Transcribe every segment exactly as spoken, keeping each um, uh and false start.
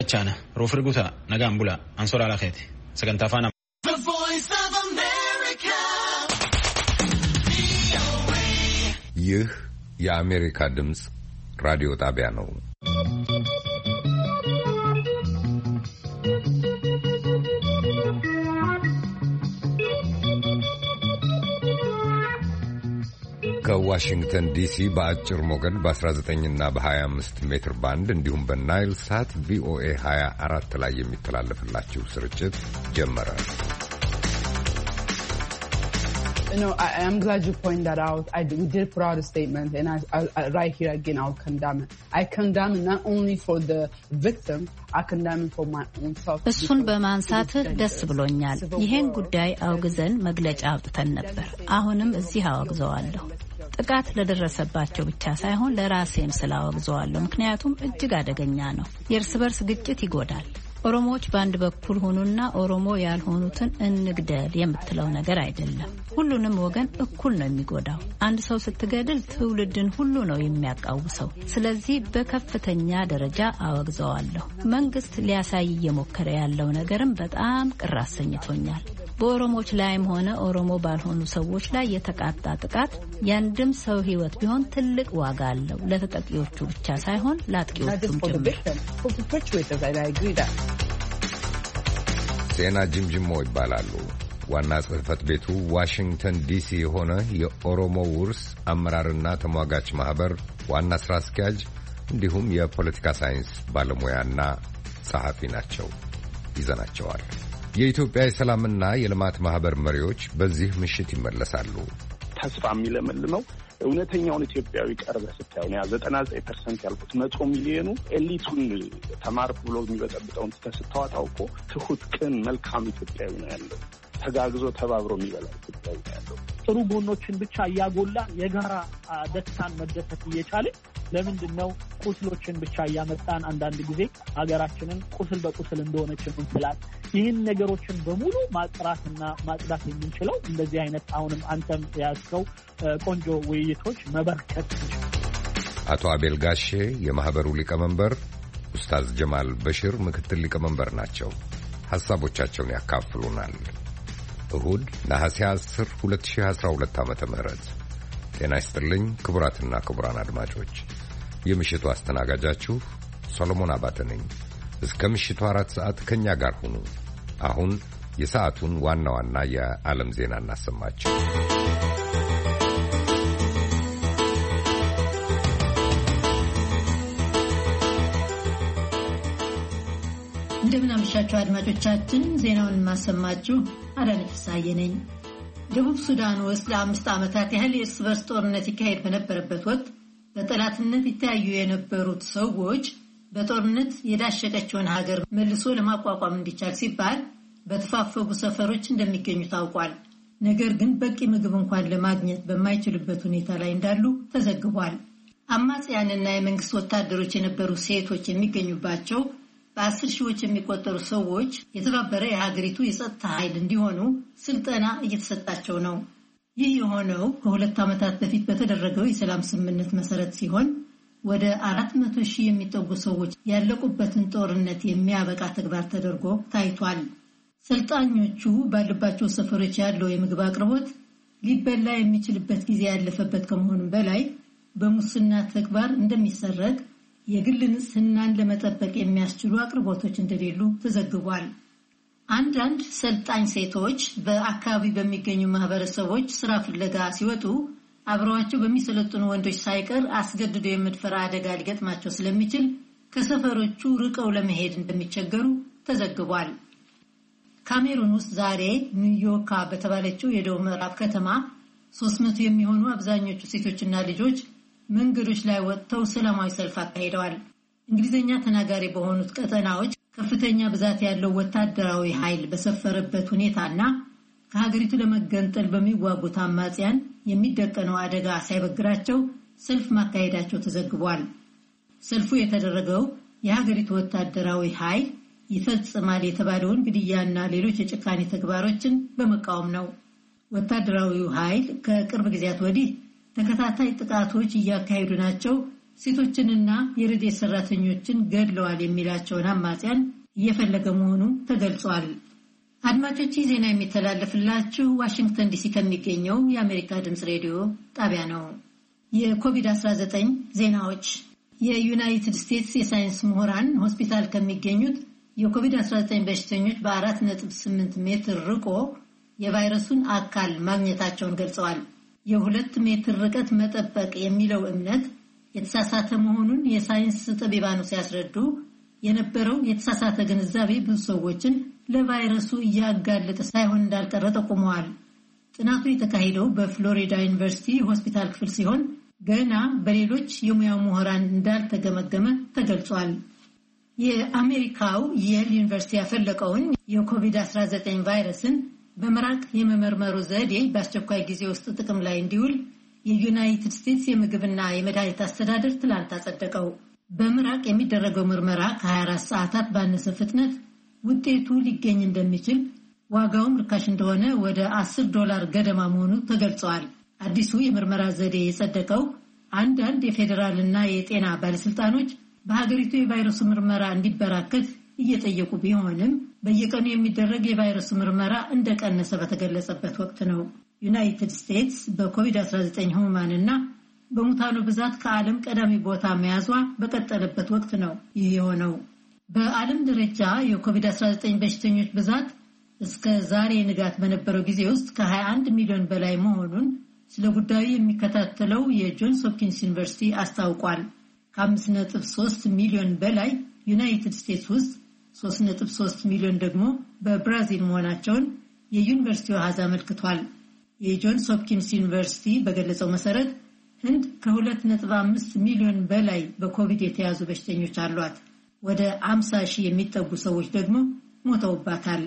Chana, Rofriguta, Nagambula, Ansora la Heti, Sagantafana. The Voice of America. ይህ የአሜሪካ ድምጽ ራዲዮ ጣቢያ ነው። ከዋሽንግተን ዲሲ በአጭር ሞገድ በ19 እና በ25 ሜትር ባንድ እንዲሁም በናይል ሳት ቪኦኤ ሃያ አራት ላይ የሚተላለፍላችሁ ስርጭት ጀመረ። You know, I, I'm glad you pointed that out. I, we did put out a statement, and I, I, I, right here again, I'll condemn it. I condemn it not only for the victim, I condemn it for my own self. እሱን በማንሳት ደስ ብሎኛል። ይሄን ጉዳይ አውግዘን መግለጫ አውጥተን ነበር። አሁንም እዚህ አወግዘዋለሁ። ጥቃት ለደረሰባቸው ብቻ ሳይሆን ለራሴም ስላወግዘዋለሁ። ምክንያቱም እጅግ አደገኛ ነው። የእርስ በርስ ግጭት ይጎዳል። ኦሮሞዎች በአንድ በኩል ሆኑና ኦሮሞ ያልሆኑትን እንግደል የምትለው ነገር አይደለም። ሁሉንም ወገን እኩል ነው የሚጎዳው። አንድ ሰው ስትገድል ትውልድን ሁሉ ነው የሚያቃውሰው። ስለዚህ በከፍተኛ ደረጃ አወግዘዋለሁ። መንግስት ሊያሳይ እየሞከረ ያለው ነገርም በጣም ቅር አሰኝቶኛል። በኦሮሞዎች ላይም ሆነ ኦሮሞ ባልሆኑ ሰዎች ላይ የተቃጣ ጥቃት ያንድም ሰው ሕይወት ቢሆን ትልቅ ዋጋ አለው። ለተጠቂዎቹ ብቻ ሳይሆን ለአጥቂዎቹም ጭምር። ዜና ጅምጅሞ ይባላሉ። ዋና ጽሕፈት ቤቱ ዋሽንግተን ዲሲ የሆነ የኦሮሞ ውርስ አመራርና ተሟጋች ማህበር ዋና ስራ አስኪያጅ እንዲሁም የፖለቲካ ሳይንስ ባለሙያና ጸሐፊ ናቸው። ይዘናቸዋል። የኢትዮጵያ የሰላምና የልማት ማህበር መሪዎች በዚህ ምሽት ይመለሳሉ። ተስፋ የሚለመልመው እውነተኛውን ኢትዮጵያዊ ቀርበህ ስታየው ያ ዘጠና ዘጠኝ ፐርሰንት ያልኩት መቶ ሚሊዮኑ ኤሊቱን ተማርኩ ብሎ የሚበጠብጠውን ተስተዋታው እኮ ትሁት፣ ቅን፣ መልካም ኢትዮጵያዊ ነው ያለው። ተጋግዞ ተባብሮ የሚበላ ኢትዮጵያዊ ነው ያለው። ጥሩ ጎኖችን ብቻ እያጎላ የጋራ ደስታን መደሰት እየቻልን ለምንድን ነው ቁስሎችን ብቻ እያመጣን አንዳንድ ጊዜ ሀገራችንን ቁስል በቁስል እንደሆነች እንስላል? ይህን ነገሮችን በሙሉ ማጥራትና ማጽዳት የምንችለው እንደዚህ አይነት አሁንም አንተም ያስከው ቆንጆ ውይይቶች መበርከት ይችላል። አቶ አቤል ጋሼ የማህበሩ ሊቀመንበር፣ ኡስታዝ ጀማል በሽር ምክትል ሊቀመንበር ናቸው። ሐሳቦቻቸውን ያካፍሉናል። እሁድ ነሐሴ አስር ሁለት ሺህ አስራ ሁለት ዓመተ ምህረት ጤና ይስጥልኝ ክቡራትና ክቡራን አድማጮች፣ የምሽቱ አስተናጋጃችሁ ሰሎሞን አባተ ነኝ። እስከ ምሽቱ አራት ሰዓት ከኛ ጋር ሁኑ። አሁን የሰዓቱን ዋና ዋና የዓለም ዜና እናሰማችሁ። እንደምን አመሻችሁ አድማጮቻችን። ዜናውን ማሰማችሁ አዳነች ፍስሐዬ ነኝ። ደቡብ ሱዳን ውስጥ ለአምስት ዓመታት ያህል የእርስ በርስ ጦርነት ይካሄድ በነበረበት ወቅት በጠላትነት ይታዩ የነበሩት ሰዎች በጦርነት የዳሸቀችውን ሀገር መልሶ ለማቋቋም እንዲቻል ሲባል በተፋፈጉ ሰፈሮች እንደሚገኙ ታውቋል። ነገር ግን በቂ ምግብ እንኳን ለማግኘት በማይችሉበት ሁኔታ ላይ እንዳሉ ተዘግቧል። አማጽያንና የመንግስት ወታደሮች የነበሩ ሴቶች የሚገኙባቸው በአስር ሺዎች የሚቆጠሩ ሰዎች የተባበረ የሀገሪቱ የጸጥታ ኃይል እንዲሆኑ ስልጠና እየተሰጣቸው ነው። ይህ የሆነው ከሁለት ዓመታት በፊት በተደረገው የሰላም ስምምነት መሰረት ሲሆን ወደ አራት መቶ ሺህ የሚጠጉ ሰዎች ያለቁበትን ጦርነት የሚያበቃ ተግባር ተደርጎ ታይቷል። ሰልጣኞቹ ባሉባቸው ሰፈሮች ያለው የምግብ አቅርቦት ሊበላ የሚችልበት ጊዜ ያለፈበት ከመሆኑም በላይ በሙስና ተግባር እንደሚሰረግ፣ የግል ንጽህናን ለመጠበቅ የሚያስችሉ አቅርቦቶች እንደሌሉ ተዘግቧል። አንዳንድ ሰልጣኝ ሴቶች በአካባቢ በሚገኙ ማህበረሰቦች ስራ ፍለጋ ሲወጡ አብረዋቸው በሚሰለጥኑ ወንዶች ሳይቀር አስገድዶ የመድፈር አደጋ ሊገጥማቸው ስለሚችል ከሰፈሮቹ ርቀው ለመሄድ እንደሚቸገሩ ተዘግቧል። ካሜሩን ውስጥ ዛሬ ኒውዮርክ በተባለችው የደቡብ ምዕራብ ከተማ ሶስት መቶ የሚሆኑ አብዛኞቹ ሴቶችና ልጆች መንገዶች ላይ ወጥተው ሰላማዊ ሰልፍ አካሂደዋል። እንግሊዝኛ ተናጋሪ በሆኑት ቀጠናዎች ከፍተኛ ብዛት ያለው ወታደራዊ ኃይል በሰፈረበት ሁኔታና ከሀገሪቱ ለመገንጠል በሚዋጉት አማጽያን የሚደቀነው አደጋ ሳይበግራቸው ሰልፍ ማካሄዳቸው ተዘግቧል። ሰልፉ የተደረገው የሀገሪቱ ወታደራዊ ኃይል ይፈጽማል የተባለውን ግድያና ሌሎች የጭካኔ ተግባሮችን በመቃወም ነው። ወታደራዊው ኃይል ከቅርብ ጊዜያት ወዲህ ተከታታይ ጥቃቶች እያካሄዱ ናቸው፣ ሴቶችንና የረድኤት ሰራተኞችን ገድለዋል የሚላቸውን አማጽያን እየፈለገ መሆኑ ተገልጿል። አድማጮች ዜና የሚተላለፍላችሁ ዋሽንግተን ዲሲ ከሚገኘው የአሜሪካ ድምፅ ሬዲዮ ጣቢያ ነው። የኮቪድ አስራ ዘጠኝ ዜናዎች። የዩናይትድ ስቴትስ የሳይንስ ምሁራን ሆስፒታል ከሚገኙት የኮቪድ አስራ ዘጠኝ በሽተኞች በአራት ነጥብ ስምንት ሜትር ርቆ የቫይረሱን አካል ማግኘታቸውን ገልጸዋል። የሁለት ሜትር ርቀት መጠበቅ የሚለው እምነት የተሳሳተ መሆኑን የሳይንስ ጠቢባኑ ሲያስረዱ የነበረው የተሳሳተ ግንዛቤ ብዙ ሰዎችን ለቫይረሱ እያጋለጠ ሳይሆን እንዳልቀረ ጠቁመዋል። ጥናቱ የተካሄደው በፍሎሪዳ ዩኒቨርሲቲ ሆስፒታል ክፍል ሲሆን ገና በሌሎች የሙያ ምሁራን እንዳልተገመገመ ተገልጿል። የአሜሪካው የል ዩኒቨርሲቲ ያፈለቀውን የኮቪድ አስራ ዘጠኝ ቫይረስን በመራቅ የመመርመሩ ዘዴ በአስቸኳይ ጊዜ ውስጥ ጥቅም ላይ እንዲውል የዩናይትድ ስቴትስ የምግብና የመድኃኒት አስተዳደር ትላንት አጸደቀው። በምራቅ የሚደረገው ምርመራ ከሀያ አራት ሰዓታት ባነሰ ፍጥነት ውጤቱ ሊገኝ እንደሚችል፣ ዋጋውም ርካሽ እንደሆነ ወደ አስር ዶላር ገደማ መሆኑ ተገልጿል። አዲሱ የምርመራ ዘዴ የጸደቀው አንዳንድ የፌዴራልና የጤና ባለስልጣኖች በሀገሪቱ የቫይረሱ ምርመራ እንዲበራከት እየጠየቁ ቢሆንም በየቀኑ የሚደረግ የቫይረሱ ምርመራ እንደቀነሰ በተገለጸበት ወቅት ነው። ዩናይትድ ስቴትስ በኮቪድ አስራ ዘጠኝ ህሙማንና በሙታኑ ብዛት ከዓለም ቀዳሚ ቦታ መያዟ በቀጠለበት ወቅት ነው ይህ የሆነው። በዓለም ደረጃ የኮቪድ አስራ ዘጠኝ በሽተኞች ብዛት እስከ ዛሬ ንጋት በነበረው ጊዜ ውስጥ ከሀያ አንድ ሚሊዮን በላይ መሆኑን ስለ ጉዳዩ የሚከታተለው የጆንስ ሆፕኪንስ ዩኒቨርሲቲ አስታውቋል። ከአምስት ነጥብ ሶስት ሚሊዮን በላይ ዩናይትድ ስቴትስ ውስጥ፣ ሶስት ነጥብ ሶስት ሚሊዮን ደግሞ በብራዚል መሆናቸውን የዩኒቨርሲቲው አሃዝ አመልክቷል። የጆንስ ሆፕኪንስ ዩኒቨርሲቲ በገለጸው መሰረት ህንድ ከሁለት ነጥብ አምስት ሚሊዮን በላይ በኮቪድ የተያዙ በሽተኞች አሏት። ወደ አምሳ ሺህ የሚጠጉ ሰዎች ደግሞ ሞተውባታል።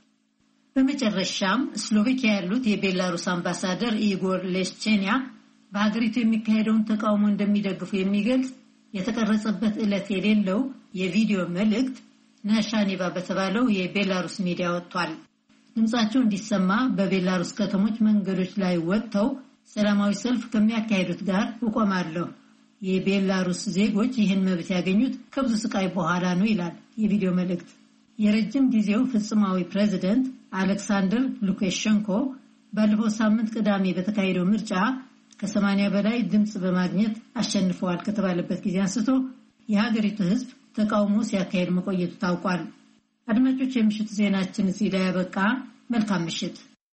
በመጨረሻም ስሎቬኪያ ያሉት የቤላሩስ አምባሳደር ኢጎር ሌሽቼኒያ በሀገሪቱ የሚካሄደውን ተቃውሞ እንደሚደግፉ የሚገልጽ የተቀረጸበት ዕለት የሌለው የቪዲዮ መልእክት ናሻኔቫ በተባለው የቤላሩስ ሚዲያ ወጥቷል። ድምጻቸው እንዲሰማ በቤላሩስ ከተሞች መንገዶች ላይ ወጥተው ሰላማዊ ሰልፍ ከሚያካሂዱት ጋር እቆማለሁ። የቤላሩስ ዜጎች ይህን መብት ያገኙት ከብዙ ስቃይ በኋላ ነው ይላል የቪዲዮ መልእክት። የረጅም ጊዜው ፍጹማዊ ፕሬዚደንት አሌክሳንደር ሉካሼንኮ ባለፈው ሳምንት ቅዳሜ በተካሄደው ምርጫ ከሰማንያ በላይ ድምጽ በማግኘት አሸንፈዋል ከተባለበት ጊዜ አንስቶ የሀገሪቱ ሕዝብ ተቃውሞ ሲያካሄድ መቆየቱ ታውቋል። አድማጮች፣ የምሽቱ ዜናችን እዚህ ላይ ያበቃ። መልካም ምሽት።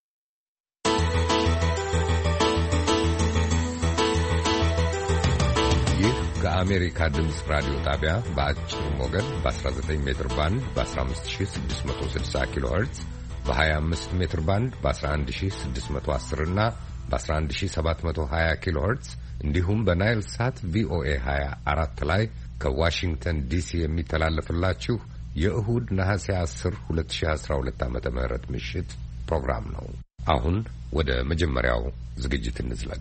ይህ ከአሜሪካ ድምፅ ራዲዮ ጣቢያ በአጭር ሞገድ በ19 ሜትር ባንድ በ15660 ኪሎ ሄርትዝ በ25 ሜትር ባንድ በ11610 እና በ11720 ኪሎ ሄርትዝ እንዲሁም በናይል ሳት ቪኦኤ ሀያ አራት ላይ ከዋሽንግተን ዲሲ የሚተላለፍላችሁ የእሁድ ነሐሴ አስር ሁለት ሺህ አስራ ሁለት ዓመተ ምህረት ምሽት ፕሮግራም ነው። አሁን ወደ መጀመሪያው ዝግጅት እንዝለቅ።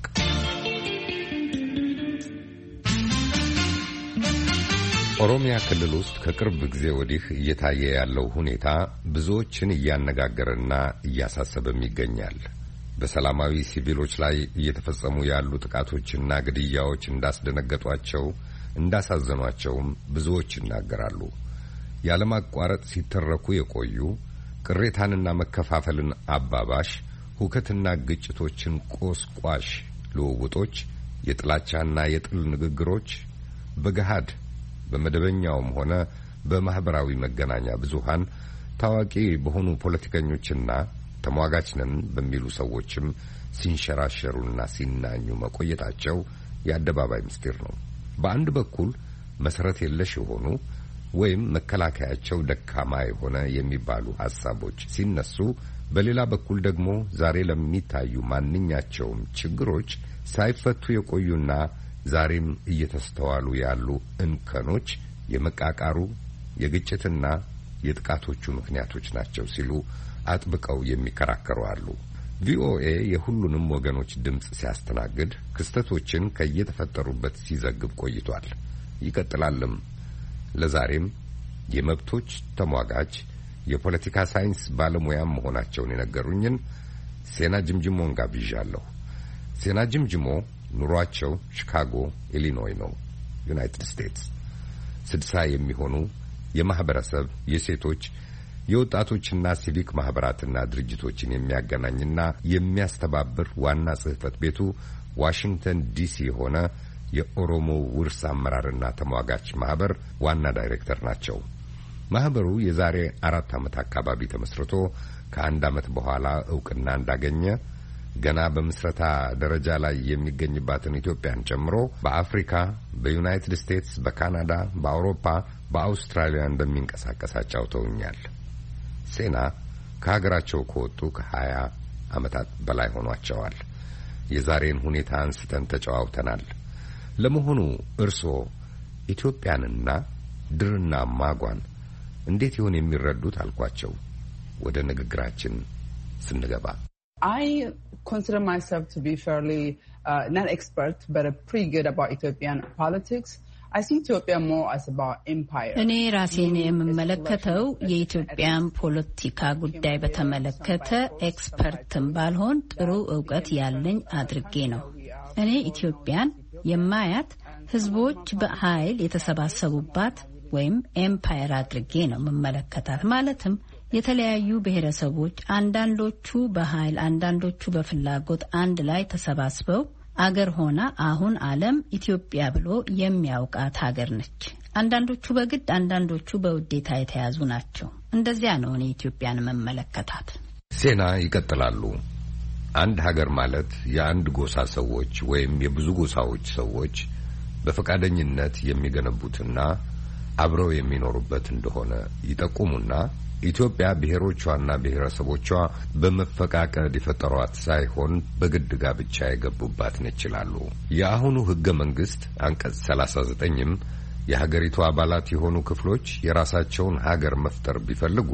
ኦሮሚያ ክልል ውስጥ ከቅርብ ጊዜ ወዲህ እየታየ ያለው ሁኔታ ብዙዎችን እያነጋገረና እያሳሰበም ይገኛል። በሰላማዊ ሲቪሎች ላይ እየተፈጸሙ ያሉ ጥቃቶችና ግድያዎች እንዳስደነገጧቸው እንዳሳዘኗቸውም ብዙዎች ይናገራሉ። ያለማቋረጥ ሲተረኩ የቆዩ ቅሬታንና መከፋፈልን አባባሽ፣ ሁከትና ግጭቶችን ቆስቋሽ ልውውጦች፣ የጥላቻና የጥል ንግግሮች በገሃድ በመደበኛውም ሆነ በማህበራዊ መገናኛ ብዙሃን ታዋቂ በሆኑ ፖለቲከኞችና ተሟጋችነን በሚሉ ሰዎችም ሲንሸራሸሩና ሲናኙ መቆየታቸው የአደባባይ ምስጢር ነው። በአንድ በኩል መሰረት የለሽ የሆኑ ወይም መከላከያቸው ደካማ የሆነ የሚባሉ ሐሳቦች ሲነሱ፣ በሌላ በኩል ደግሞ ዛሬ ለሚታዩ ማንኛቸውም ችግሮች ሳይፈቱ የቆዩና ዛሬም እየተስተዋሉ ያሉ እንከኖች የመቃቃሩ የግጭትና የጥቃቶቹ ምክንያቶች ናቸው ሲሉ አጥብቀው የሚከራከሩ አሉ። ቪኦኤ የሁሉንም ወገኖች ድምጽ ሲያስተናግድ ክስተቶችን ከየተፈጠሩበት ሲዘግብ ቆይቷል። ይቀጥላልም። ለዛሬም የመብቶች ተሟጋች የፖለቲካ ሳይንስ ባለሙያም መሆናቸውን የነገሩኝን ሴና ጅምጅሞን ጋብዣለሁ። ሴና ጅምጅሞ ኑሯቸው ሺካጎ ኢሊኖይ ነው። ዩናይትድ ስቴትስ። ስድሳ የሚሆኑ የማህበረሰብ የሴቶች የወጣቶችና ሲቪክ ማህበራትና ድርጅቶችን የሚያገናኝና የሚያስተባብር ዋና ጽሕፈት ቤቱ ዋሽንግተን ዲሲ የሆነ የኦሮሞ ውርስ አመራርና ተሟጋች ማህበር ዋና ዳይሬክተር ናቸው። ማህበሩ የዛሬ አራት ዓመት አካባቢ ተመስርቶ ከአንድ ዓመት በኋላ ዕውቅና እንዳገኘ ገና በምስረታ ደረጃ ላይ የሚገኝባትን ኢትዮጵያን ጨምሮ በአፍሪካ፣ በዩናይትድ ስቴትስ፣ በካናዳ፣ በአውሮፓ፣ በአውስትራሊያ እንደሚንቀሳቀስ አጫውተውኛል። ሴና ከሀገራቸው ከወጡ ከሀያ ዓመታት በላይ ሆኗቸዋል። የዛሬን ሁኔታ አንስተን ተጨዋውተናል። ለመሆኑ እርስዎ ኢትዮጵያንና ድርና ማጓን እንዴት ይሆን የሚረዱት አልኳቸው። ወደ ንግግራችን ስንገባ I consider myself to be fairly uh, not expert but pretty good about Ethiopian politics. I see Ethiopia more as about empire. እኔ ራሴን የምመለከተው የኢትዮጵያን ፖለቲካ ጉዳይ በተመለከተ ኤክስፐርትም ባልሆን ጥሩ ዕውቀት ያለኝ አድርጌ ነው። እኔ ኢትዮጵያን የማያት ህዝቦች በኃይል የተሰባሰቡባት ወይም ኤምፓየር አድርጌ ነው የምመለከታት። ማለትም የተለያዩ ብሔረሰቦች አንዳንዶቹ በኃይል አንዳንዶቹ በፍላጎት አንድ ላይ ተሰባስበው አገር ሆና አሁን ዓለም ኢትዮጵያ ብሎ የሚያውቃት ሀገር ነች። አንዳንዶቹ በግድ አንዳንዶቹ በውዴታ የተያዙ ናቸው። እንደዚያ ነው እኔ ኢትዮጵያን መመለከታት። ሴና ይቀጥላሉ። አንድ ሀገር ማለት የአንድ ጎሳ ሰዎች ወይም የብዙ ጎሳዎች ሰዎች በፈቃደኝነት የሚገነቡትና አብረው የሚኖሩበት እንደሆነ ይጠቁሙና ኢትዮጵያ ብሔሮቿና ብሔረሰቦቿ በመፈቃቀድ የፈጠሯት ሳይሆን በግድ ጋብቻ የገቡባት ነች ይላሉ። የአሁኑ ህገ መንግስት አንቀጽ ሰላሳ ዘጠኝም የሀገሪቱ አባላት የሆኑ ክፍሎች የራሳቸውን ሀገር መፍጠር ቢፈልጉ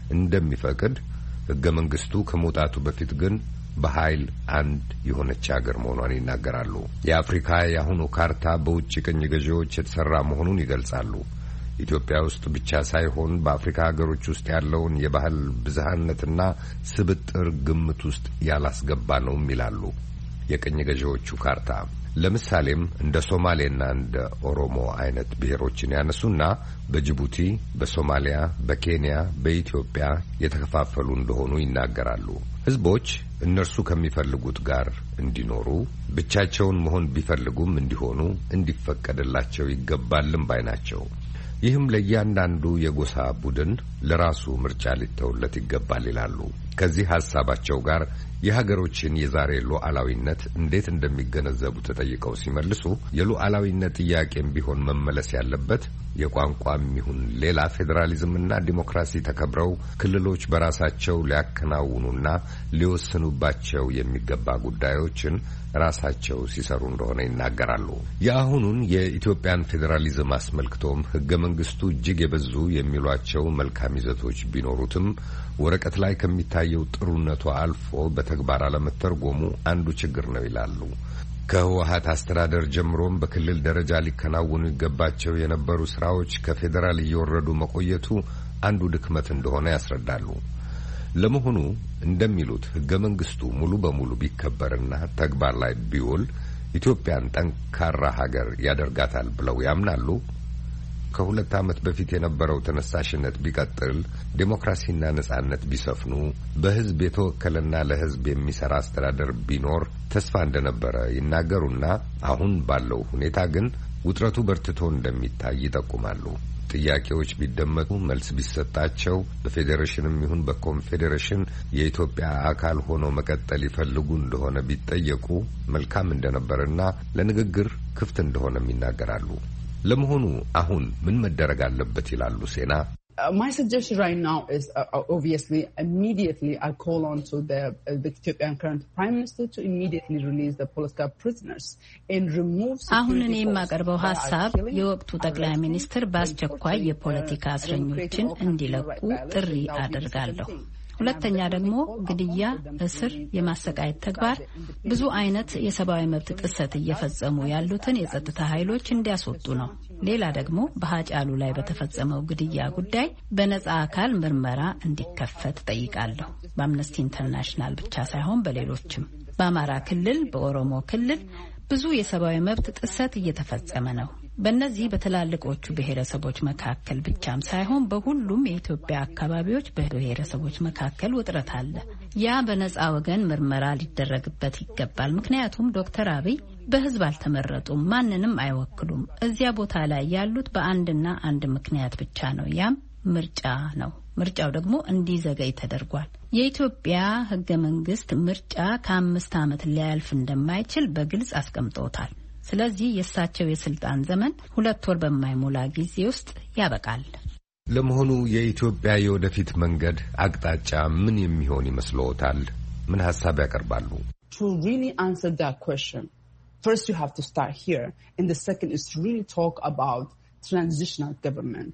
እንደሚፈቅድ ህገ መንግስቱ ከመውጣቱ በፊት ግን በኃይል አንድ የሆነች ሀገር መሆኗን ይናገራሉ። የአፍሪካ የአሁኑ ካርታ በውጭ ቅኝ ገዢዎች የተሰራ መሆኑን ይገልጻሉ። ኢትዮጵያ ውስጥ ብቻ ሳይሆን በአፍሪካ ሀገሮች ውስጥ ያለውን የባህል ብዝሃነትና ስብጥር ግምት ውስጥ ያላስገባ ነውም ይላሉ የቅኝ ገዢዎቹ ካርታ። ለምሳሌም እንደ ሶማሌና እንደ ኦሮሞ አይነት ብሔሮችን ያነሱና በጅቡቲ፣ በሶማሊያ፣ በኬንያ፣ በኢትዮጵያ የተከፋፈሉ እንደሆኑ ይናገራሉ። ህዝቦች እነርሱ ከሚፈልጉት ጋር እንዲኖሩ ብቻቸውን መሆን ቢፈልጉም እንዲሆኑ እንዲፈቀድላቸው ይገባልም ባይ ናቸው። ይህም ለእያንዳንዱ የጎሳ ቡድን ለራሱ ምርጫ ሊተውለት ይገባል ይላሉ። ከዚህ ሐሳባቸው ጋር የሀገሮችን የዛሬ ሉዓላዊነት እንዴት እንደሚገነዘቡ ተጠይቀው ሲመልሱ የሉዓላዊነት ጥያቄም ቢሆን መመለስ ያለበት የቋንቋም ይሁን ሌላ ፌዴራሊዝምና ዲሞክራሲ ተከብረው ክልሎች በራሳቸው ሊያከናውኑና ሊወስኑባቸው የሚገባ ጉዳዮችን ራሳቸው ሲሰሩ እንደሆነ ይናገራሉ። የአሁኑን የኢትዮጵያን ፌዴራሊዝም አስመልክቶም ህገ መንግስቱ እጅግ የበዙ የሚሏቸው መልካም ይዘቶች ቢኖሩትም ወረቀት ላይ ከሚታየው ጥሩነቱ አልፎ በተግባር አለመተርጎሙ አንዱ ችግር ነው ይላሉ። ከህወሓት አስተዳደር ጀምሮም በክልል ደረጃ ሊከናወኑ ይገባቸው የነበሩ ስራዎች ከፌዴራል እየወረዱ መቆየቱ አንዱ ድክመት እንደሆነ ያስረዳሉ። ለመሆኑ እንደሚሉት ህገ መንግስቱ ሙሉ በሙሉ ቢከበርና ተግባር ላይ ቢውል ኢትዮጵያን ጠንካራ ሀገር ያደርጋታል ብለው ያምናሉ? ከሁለት ዓመት በፊት የነበረው ተነሳሽነት ቢቀጥል፣ ዴሞክራሲና ነጻነት ቢሰፍኑ፣ በህዝብ የተወከለና ለህዝብ የሚሰራ አስተዳደር ቢኖር ተስፋ እንደነበረ ይናገሩና አሁን ባለው ሁኔታ ግን ውጥረቱ በርትቶ እንደሚታይ ይጠቁማሉ። ጥያቄዎች ቢደመጡ መልስ ቢሰጣቸው በፌዴሬሽንም ይሁን በኮንፌዴሬሽን የኢትዮጵያ አካል ሆኖ መቀጠል ይፈልጉ እንደሆነ ቢጠየቁ መልካም እንደነበርና ለንግግር ክፍት እንደሆነም ይናገራሉ። ለመሆኑ አሁን ምን መደረግ አለበት ይላሉ ሴና? Uh, my suggestion right now is uh, obviously immediately I call on to the, uh, the Ethiopian current Prime Minister to immediately release the political prisoners and remove አሁን እኔ የማቀርበው ሀሳብ የወቅቱ ጠቅላይ ሚኒስትር በአስቸኳይ የፖለቲካ እስረኞችን እንዲለቁ ጥሪ አደርጋለሁ። ሁለተኛ ደግሞ ግድያ፣ እስር፣ የማሰቃየት ተግባር፣ ብዙ አይነት የሰብአዊ መብት ጥሰት እየፈጸሙ ያሉትን የጸጥታ ኃይሎች እንዲያስወጡ ነው። ሌላ ደግሞ በሃጫሉ ላይ በተፈጸመው ግድያ ጉዳይ በነጻ አካል ምርመራ እንዲከፈት ጠይቃለሁ። በአምነስቲ ኢንተርናሽናል ብቻ ሳይሆን በሌሎችም። በአማራ ክልል፣ በኦሮሞ ክልል ብዙ የሰብአዊ መብት ጥሰት እየተፈጸመ ነው። በእነዚህ በተላልቆቹ ብሔረሰቦች መካከል ብቻም ሳይሆን በሁሉም የኢትዮጵያ አካባቢዎች በብሔረሰቦች መካከል ውጥረት አለ። ያ በነጻ ወገን ምርመራ ሊደረግበት ይገባል። ምክንያቱም ዶክተር አብይ በህዝብ አልተመረጡም፣ ማንንም አይወክሉም። እዚያ ቦታ ላይ ያሉት በአንድና አንድ ምክንያት ብቻ ነው፣ ያም ምርጫ ነው። ምርጫው ደግሞ እንዲዘገይ ተደርጓል። የኢትዮጵያ ህገ መንግስት ምርጫ ከአምስት ዓመት ሊያልፍ እንደማይችል በግልጽ አስቀምጦታል። ስለዚህ የእሳቸው የስልጣን ዘመን ሁለት ወር በማይሞላ ጊዜ ውስጥ ያበቃል። ለመሆኑ የኢትዮጵያ የወደፊት መንገድ አቅጣጫ ምን የሚሆን ይመስልዎታል? ምን ሐሳብ ያቀርባሉ? To really answer that question, first you have to start here, and the second is to really talk about transitional government.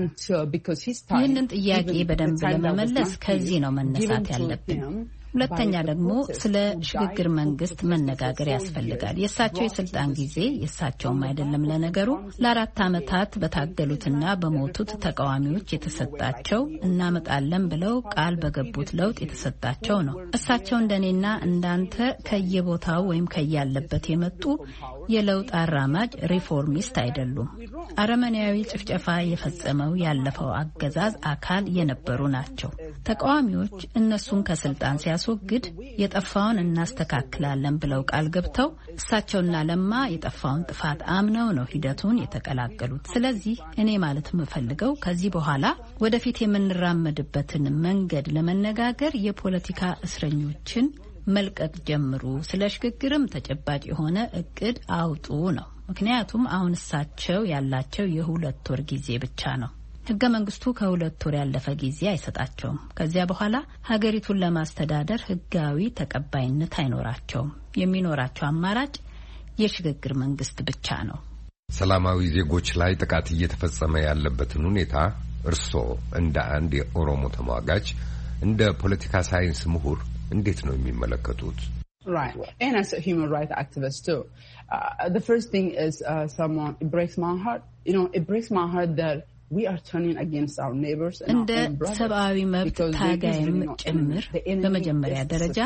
ይህንን ጥያቄ በደንብ ለመመለስ ከዚህ ነው መነሳት ያለብን። ሁለተኛ ደግሞ ስለ ሽግግር መንግስት መነጋገር ያስፈልጋል። የእሳቸው የስልጣን ጊዜ የእሳቸውም አይደለም ለነገሩ ለአራት ዓመታት በታገሉትና በሞቱት ተቃዋሚዎች የተሰጣቸው እናመጣለን ብለው ቃል በገቡት ለውጥ የተሰጣቸው ነው። እሳቸው እንደኔና እንዳንተ ከየቦታው ወይም ከያለበት የመጡ የለውጥ አራማጅ ሪፎርሚስት አይደሉም። አረመኔያዊ ጭፍጨፋ የፈጸመው ያለፈው አገዛዝ አካል የነበሩ ናቸው። ተቃዋሚዎች እነሱን ከስልጣን ሲያስወግድ የጠፋውን እናስተካክላለን ብለው ቃል ገብተው እሳቸውና ለማ የጠፋውን ጥፋት አምነው ነው ሂደቱን የተቀላቀሉት። ስለዚህ እኔ ማለት የምፈልገው ከዚህ በኋላ ወደፊት የምንራመድበትን መንገድ ለመነጋገር የፖለቲካ እስረኞችን መልቀቅ ጀምሩ፣ ስለ ሽግግርም ተጨባጭ የሆነ እቅድ አውጡ ነው። ምክንያቱም አሁን እሳቸው ያላቸው የሁለት ወር ጊዜ ብቻ ነው። ህገ መንግስቱ ከሁለት ወር ያለፈ ጊዜ አይሰጣቸውም። ከዚያ በኋላ ሀገሪቱን ለማስተዳደር ህጋዊ ተቀባይነት አይኖራቸውም። የሚኖራቸው አማራጭ የሽግግር መንግስት ብቻ ነው። ሰላማዊ ዜጎች ላይ ጥቃት እየተፈጸመ ያለበትን ሁኔታ እርስዎ እንደ አንድ የኦሮሞ ተሟጋች፣ እንደ ፖለቲካ ሳይንስ ምሁር እንዴት ነው የሚመለከቱት? Right. And as a human rights activist too. Uh, the first thing is uh, someone, it breaks my heart. You know, it breaks my heart that we are turning against our neighbors and እንደ our own brothers. ሰብአዊ መብት ታጋይም ጭምር በመጀመሪያ ደረጃ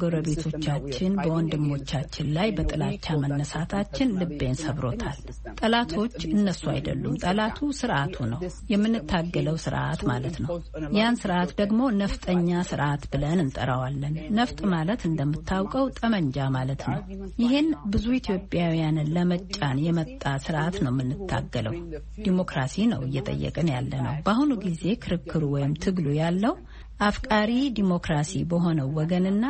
በጎረቤቶቻችን በወንድሞቻችን ላይ በጥላቻ መነሳታችን ልቤን ሰብሮታል። ጠላቶች እነሱ አይደሉም። ጠላቱ ስርዓቱ ነው። የምንታገለው ስርዓት ማለት ነው። ያን ስርዓት ደግሞ ነፍጠኛ ስርዓት ብለን እንጠራዋለን። ነፍጥ ማለት እንደምታውቀው ጠመንጃ ማለት ነው። ይህን ብዙ ኢትዮጵያውያንን ለመጫን የመጣ ስርዓት ነው የምንታገለው። ዲሞክራሲ ነው እየጠየቅን ያለ ነው። በአሁኑ ጊዜ ክርክሩ ወይም ትግሉ ያለው አፍቃሪ ዲሞክራሲ በሆነው ወገንና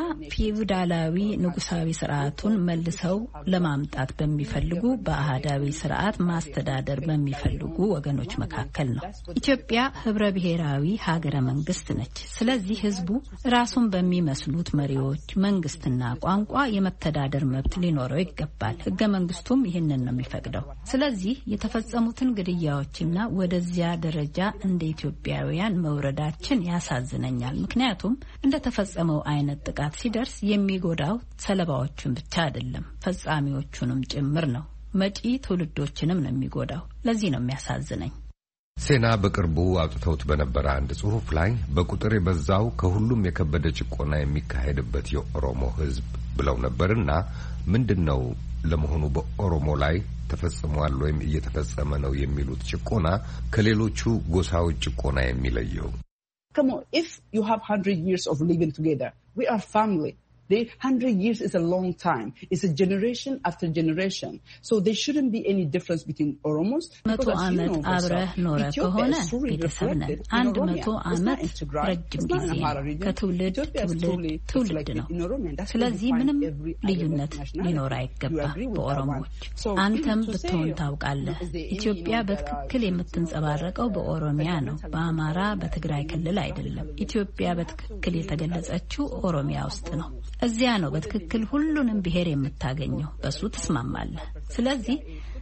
ፊውዳላዊ ንጉሳዊ ስርዓቱን መልሰው ለማምጣት በሚፈልጉ በአህዳዊ ስርዓት ማስተዳደር በሚፈልጉ ወገኖች መካከል ነው። ኢትዮጵያ ህብረ ብሔራዊ ሀገረ መንግስት ነች። ስለዚህ ህዝቡ ራሱን በሚመስሉት መሪዎች፣ መንግስትና ቋንቋ የመተዳደር መብት ሊኖረው ይገባል። ህገ መንግስቱም ይህንን ነው የሚፈቅደው። ስለዚህ የተፈጸሙትን ግድያዎችና ወደዚያ ደረጃ እንደ ኢትዮጵያውያን መውረዳችን ያሳዝነኛል። ምክንያቱም እንደተፈጸመው አይነት ጥቃት ሲደርስ የሚጎዳው ሰለባዎቹን ብቻ አይደለም፣ ፈጻሚዎቹንም ጭምር ነው። መጪ ትውልዶችንም ነው የሚጎዳው። ለዚህ ነው የሚያሳዝነኝ። ሴና በቅርቡ አውጥተውት በነበረ አንድ ጽሑፍ ላይ በቁጥር የበዛው ከሁሉም የከበደ ጭቆና የሚካሄድበት የኦሮሞ ህዝብ ብለው ነበርና ምንድነው ለመሆኑ በኦሮሞ ላይ ተፈጽሟል ወይም እየተፈጸመ ነው የሚሉት ጭቆና ከሌሎቹ ጎሳዎች ጭቆና የሚለየው? Come on, if you have one hundred years of living together, we are family. The one hundred years is a long time. It's a generation after generation. So there shouldn't be any difference between Oromos. መቶ ዓመት አብረህ ኖረ ከሆነ ቤተሰብ ነን። አንድ መቶ ዓመት ረጅም ጊዜ ነው። ከትውልድ ትውልድ ትውልድ ነው። ስለዚህ ምንም ልዩነት ሊኖር አይገባም በኦሮሞዎች። አንተም ብትሆን ታውቃለህ፣ ኢትዮጵያ በትክክል የምትንጸባረቀው በኦሮሚያ ነው፣ በአማራ በትግራይ ክልል አይደለም። ኢትዮጵያ በትክክል የተገለጸችው ኦሮሚያ ውስጥ ነው። እዚያ ነው በትክክል ሁሉንም ብሔር የምታገኘው። በሱ ትስማማለህ። ስለዚህ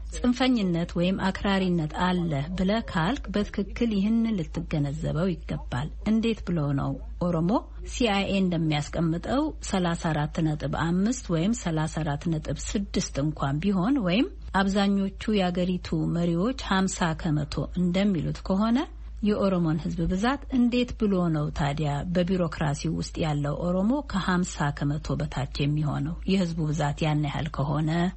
ጽንፈኝነት ወይም አክራሪነት አለ ብለህ ካልክ በትክክል ይህንን ልትገነዘበው ይገባል። እንዴት ብሎ ነው ኦሮሞ ሲአይኤ እንደሚያስቀምጠው ሰላሳ አራት ነጥብ አምስት ወይም ሰላሳ አራት ነጥብ ስድስት እንኳን ቢሆን ወይም አብዛኞቹ የአገሪቱ መሪዎች ሀምሳ ከመቶ እንደሚሉት ከሆነ የኦሮሞን ህዝብ ብዛት እንዴት ብሎ ነው ታዲያ በቢሮክራሲው ውስጥ ያለው ኦሮሞ ከሀምሳ ከመቶ በታች የሚሆነው? የህዝቡ ብዛት ያን ያህል ከሆነ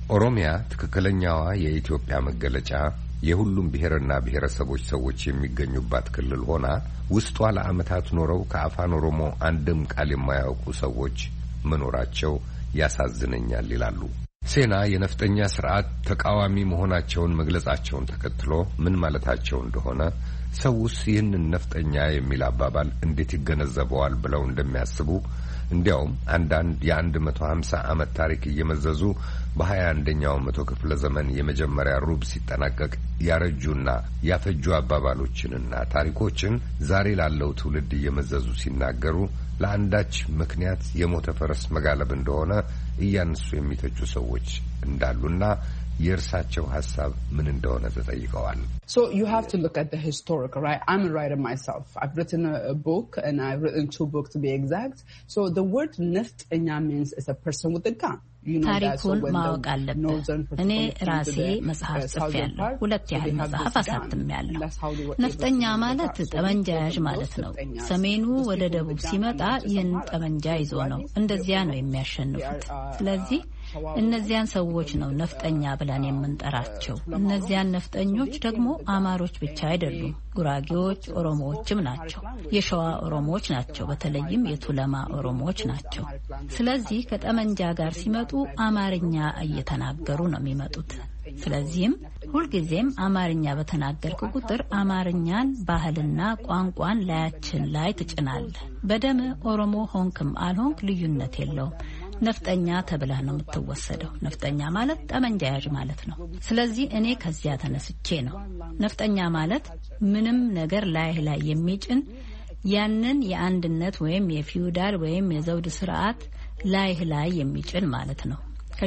ኦሮሚያ ትክክለኛዋ የኢትዮጵያ መገለጫ የሁሉም ብሔርና ብሔረሰቦች ሰዎች የሚገኙባት ክልል ሆና ውስጧ ለዓመታት ኖረው ከአፋን ኦሮሞ አንድም ቃል የማያውቁ ሰዎች መኖራቸው ያሳዝነኛል ይላሉ። ሴና የነፍጠኛ ስርዓት ተቃዋሚ መሆናቸውን መግለጻቸውን ተከትሎ ምን ማለታቸው እንደሆነ ሰውስ ይህንን ነፍጠኛ የሚል አባባል እንዴት ይገነዘበዋል ብለው እንደሚያስቡ እንዲያውም አንዳንድ የአንድ መቶ ሀምሳ ዓመት ታሪክ እየመዘዙ በሀያ አንደኛው መቶ ክፍለ ዘመን የመጀመሪያ ሩብ ሲጠናቀቅ ያረጁና ያፈጁ አባባሎችንና ታሪኮችን ዛሬ ላለው ትውልድ እየመዘዙ ሲናገሩ ለአንዳች ምክንያት የሞተ ፈረስ መጋለብ እንደሆነ እያነሱ የሚተቹ ሰዎች እንዳሉና የእርሳቸው ሐሳብ ምን እንደሆነ ተጠይቀዋል። So you have to look at the historical, right? I'm a writer myself. I've written a, a book, and I've written two books to be exact. So the word neftenya means is a person with a gun. You know that. So when the northern እኔ ራሴ መጽሐፍ ጽፌያለሁ። ሁለት ያህል መጽሐፍ አሳትሜያለሁ። ነፍጠኛ ማለት ጠመንጃ ያዥ ማለት ነው። ሰሜኑ ወደ ደቡብ ሲመጣ ይህን ጠመንጃ ይዞ ነው እንደዚያ ነው የሚያሸንፉት። ስለዚህ እነዚያን ሰዎች ነው ነፍጠኛ ብለን የምንጠራቸው። እነዚያን ነፍጠኞች ደግሞ አማሮች ብቻ አይደሉም፣ ጉራጌዎች፣ ኦሮሞዎችም ናቸው። የሸዋ ኦሮሞዎች ናቸው፣ በተለይም የቱለማ ኦሮሞዎች ናቸው። ስለዚህ ከጠመንጃ ጋር ሲመጡ አማርኛ እየተናገሩ ነው የሚመጡት። ስለዚህም ሁልጊዜም አማርኛ በተናገርኩ ቁጥር አማርኛን ባህልና ቋንቋን ላያችን ላይ ትጭናለህ። በደም ኦሮሞ ሆንክም አልሆንክ ልዩነት የለውም። ነፍጠኛ ተብለህ ነው የምትወሰደው። ነፍጠኛ ማለት ጠመንጃ ያዥ ማለት ነው። ስለዚህ እኔ ከዚያ ተነስቼ ነው ነፍጠኛ ማለት ምንም ነገር ላይ ላይ የሚጭን ያንን የአንድነት ወይም የፊውዳል ወይም የዘውድ ስርዓት ላይ ላይ የሚጭን ማለት ነው።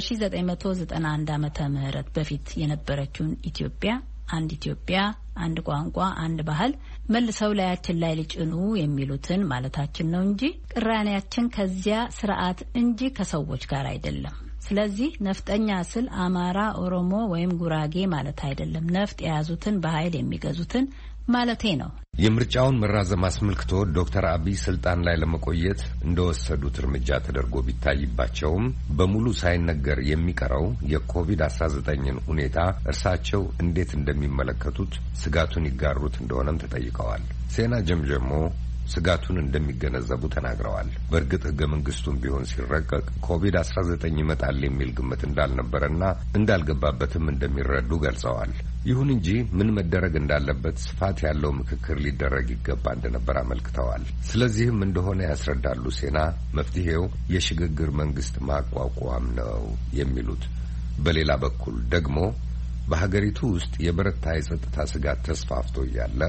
ከ1991 ዓመተ ምህረት በፊት የነበረችውን ኢትዮጵያ አንድ ኢትዮጵያ፣ አንድ ቋንቋ፣ አንድ ባህል መልሰው ላያችን ላይ ሊጭኑ የሚሉትን ማለታችን ነው እንጂ ቅራኔያችን ከዚያ ስርዓት እንጂ ከሰዎች ጋር አይደለም። ስለዚህ ነፍጠኛ ስል አማራ፣ ኦሮሞ ወይም ጉራጌ ማለት አይደለም። ነፍጥ የያዙትን በኃይል የሚገዙትን ማለቴ ነው። የምርጫውን መራዘም አስመልክቶ ዶክተር አብይ ስልጣን ላይ ለመቆየት እንደወሰዱት እርምጃ ተደርጎ ቢታይባቸውም በሙሉ ሳይነገር የሚቀረው የኮቪድ አስራ ዘጠኝን ሁኔታ እርሳቸው እንዴት እንደሚመለከቱት ስጋቱን ይጋሩት እንደሆነም ተጠይቀዋል። ሴና ጀምጀሞ ስጋቱን እንደሚገነዘቡ ተናግረዋል። በእርግጥ ህገ መንግስቱም ቢሆን ሲረቀቅ ኮቪድ አስራ ዘጠኝ ይመጣል የሚል ግምት እንዳልነበረና እንዳልገባበትም እንደሚረዱ ገልጸዋል። ይሁን እንጂ ምን መደረግ እንዳለበት ስፋት ያለው ምክክር ሊደረግ ይገባ እንደነበር አመልክተዋል። ስለዚህም እንደሆነ ያስረዳሉ ሴና መፍትሄው የሽግግር መንግስት ማቋቋም ነው የሚሉት። በሌላ በኩል ደግሞ በሀገሪቱ ውስጥ የበረታ የጸጥታ ስጋት ተስፋፍቶ ያለ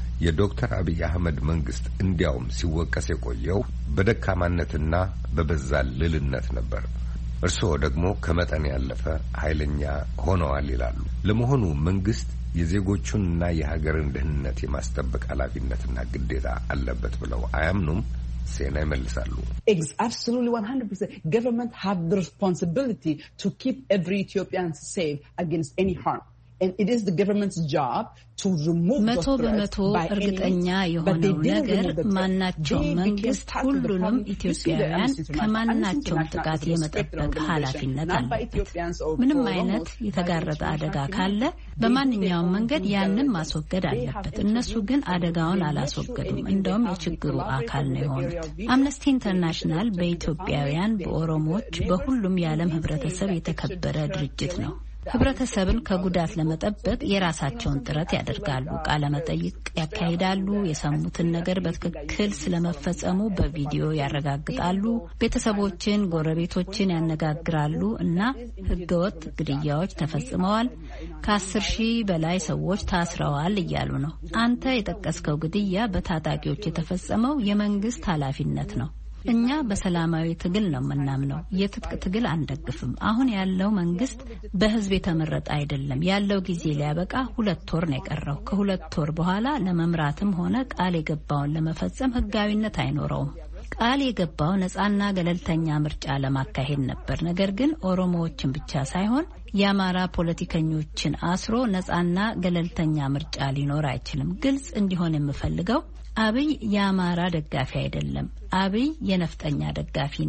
የዶክተር አብይ አህመድ መንግስት እንዲያውም ሲወቀስ የቆየው በደካማነትና በበዛ ልልነት ነበር። እርስዎ ደግሞ ከመጠን ያለፈ ኃይለኛ ሆነዋል ይላሉ። ለመሆኑ መንግስት የዜጎቹንና የሀገርን ደህንነት የማስጠበቅ ኃላፊነትና ግዴታ አለበት ብለው አያምኑም? ሴና ይመልሳሉ። Absolutely one hundred percent. Government have the responsibility to keep every Ethiopian safe against any harm. And it is the government's job to remove መቶ በመቶ እርግጠኛ የሆነው ነገር ማናቸው መንግስት ሁሉንም ኢትዮጵያውያን ከማናቸውም ጥቃት የመጠበቅ ኃላፊነት አለበት። ምንም አይነት የተጋረጠ አደጋ ካለ በማንኛውም መንገድ ያንን ማስወገድ አለበት። እነሱ ግን አደጋውን አላስወገዱም። እንደውም የችግሩ አካል ነው የሆኑት። አምነስቲ ኢንተርናሽናል በኢትዮጵያውያን፣ በኦሮሞዎች፣ በሁሉም የዓለም ህብረተሰብ የተከበረ ድርጅት ነው። ህብረተሰብን ከጉዳት ለመጠበቅ የራሳቸውን ጥረት ያደርጋሉ። ቃለ መጠይቅ ያካሂዳሉ። የሰሙትን ነገር በትክክል ስለመፈጸሙ በቪዲዮ ያረጋግጣሉ። ቤተሰቦችን፣ ጎረቤቶችን ያነጋግራሉ እና ህገወጥ ግድያዎች ተፈጽመዋል፣ ከአስር ሺህ በላይ ሰዎች ታስረዋል እያሉ ነው። አንተ የጠቀስከው ግድያ በታጣቂዎች የተፈጸመው የመንግስት ኃላፊነት ነው። እኛ በሰላማዊ ትግል ነው የምናምነው። የትጥቅ ትግል አንደግፍም። አሁን ያለው መንግስት በህዝብ የተመረጠ አይደለም። ያለው ጊዜ ሊያበቃ ሁለት ወር ነው የቀረው። ከሁለት ወር በኋላ ለመምራትም ሆነ ቃል የገባውን ለመፈጸም ህጋዊነት አይኖረውም። ቃል የገባው ነጻና ገለልተኛ ምርጫ ለማካሄድ ነበር። ነገር ግን ኦሮሞዎችን ብቻ ሳይሆን የአማራ ፖለቲከኞችን አስሮ ነጻና ገለልተኛ ምርጫ ሊኖር አይችልም። ግልጽ እንዲሆን የምፈልገው አብይ የአማራ ደጋፊ አይደለም። አብይ የነፍጠኛ ደጋፊ ነው።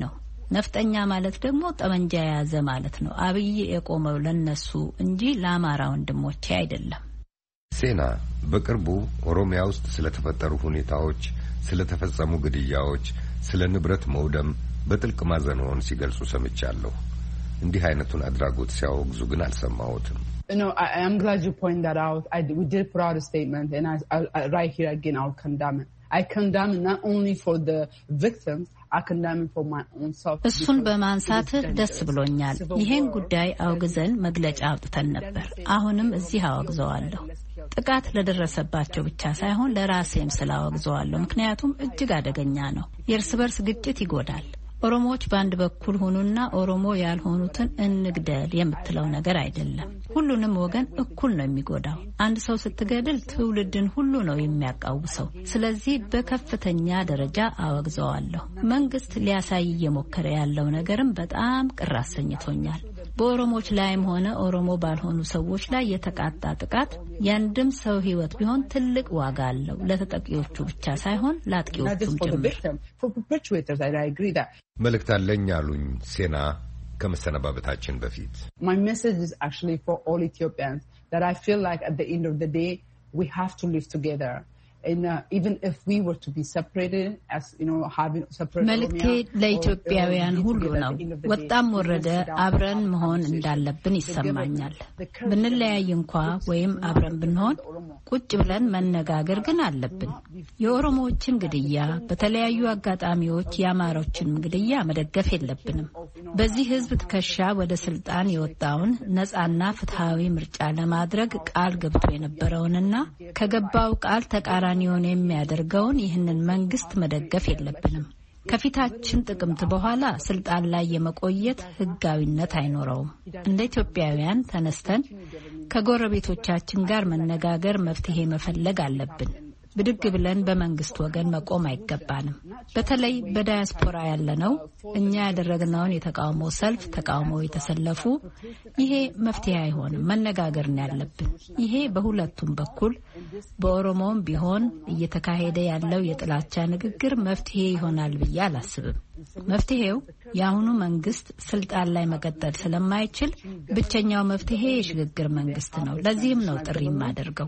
ነፍጠኛ ማለት ደግሞ ጠመንጃ የያዘ ማለት ነው። አብይ የቆመው ለነሱ እንጂ ለአማራ ወንድሞቼ አይደለም። ሴና በቅርቡ ኦሮሚያ ውስጥ ስለተፈጠሩ ሁኔታዎች፣ ስለተፈጸሙ ግድያዎች፣ ስለ ንብረት መውደም በጥልቅ ማዘንዎን ሲገልጹ ሰምቻለሁ። እንዲህ አይነቱን አድራጎት ሲያወግዙ ግን አልሰማሁትም። No, I, I'm glad you point that out. I, we did put out a statement, and I, I, I, right here again, I'll condemn it. I condemn it not only for the victims, I condemn it for my own self. እሱን በማንሳት ደስ ብሎኛል። ይሄን ጉዳይ አውግዘን መግለጫ አውጥተን ነበር። አሁንም እዚህ አወግዘዋለሁ። ጥቃት ለደረሰባቸው ብቻ ሳይሆን ለራሴም ስላወግዘዋለሁ። ምክንያቱም እጅግ አደገኛ ነው። የእርስ በርስ ግጭት ይጎዳል። ኦሮሞዎች በአንድ በኩል ሆኑና ኦሮሞ ያልሆኑትን እንግደል የምትለው ነገር አይደለም። ሁሉንም ወገን እኩል ነው የሚጎዳው። አንድ ሰው ስትገድል ትውልድን ሁሉ ነው የሚያቃውሰው። ስለዚህ በከፍተኛ ደረጃ አወግዘዋለሁ። መንግስት ሊያሳይ እየሞከረ ያለው ነገርም በጣም ቅር አሰኝቶኛል። በኦሮሞዎች ላይም ሆነ ኦሮሞ ባልሆኑ ሰዎች ላይ የተቃጣ ጥቃት ያንድም ሰው ህይወት ቢሆን ትልቅ ዋጋ አለው። ለተጠቂዎቹ ብቻ ሳይሆን ለአጥቂዎቹም ጭምር። መልእክት አለኝ አሉኝ ሴና ከመሰነባበታችን በፊት። My message is actually for all Ethiopians that I feel like at the end of the day we have to live together. And uh, even if we were to be separated, as you know, having separate መልእክቴ ለኢትዮጵያውያን ሁሉ ነው። ወጣም ወረደ አብረን መሆን እንዳለብን ይሰማኛል። ብንለያይ እንኳ ወይም አብረን ብንሆን ቁጭ ብለን መነጋገር ግን አለብን። የኦሮሞዎችን ግድያ፣ በተለያዩ አጋጣሚዎች የአማሮችን ግድያ መደገፍ የለብንም። በዚህ ህዝብ ትከሻ ወደ ስልጣን የወጣውን ነጻና ፍትሃዊ ምርጫ ለማድረግ ቃል ገብቶ የነበረውንና ከገባው ቃል ተቃራ ኒዮን የሚያደርገውን ይህንን መንግስት መደገፍ የለብንም። ከፊታችን ጥቅምት በኋላ ስልጣን ላይ የመቆየት ህጋዊነት አይኖረውም። እንደ ኢትዮጵያውያን ተነስተን ከጎረቤቶቻችን ጋር መነጋገር፣ መፍትሄ መፈለግ አለብን። ብድግ ብለን በመንግስት ወገን መቆም አይገባንም። በተለይ በዳያስፖራ ያለነው እኛ ያደረግነውን የተቃውሞ ሰልፍ ተቃውሞ የተሰለፉ ይሄ መፍትሄ አይሆንም። መነጋገር ነው ያለብን። ይሄ በሁለቱም በኩል በኦሮሞም ቢሆን እየተካሄደ ያለው የጥላቻ ንግግር መፍትሄ ይሆናል ብዬ አላስብም። መፍትሄው የአሁኑ መንግስት ስልጣን ላይ መቀጠል ስለማይችል ብቸኛው መፍትሄ የሽግግር መንግስት ነው። ለዚህም ነው ጥሪ የማደርገው።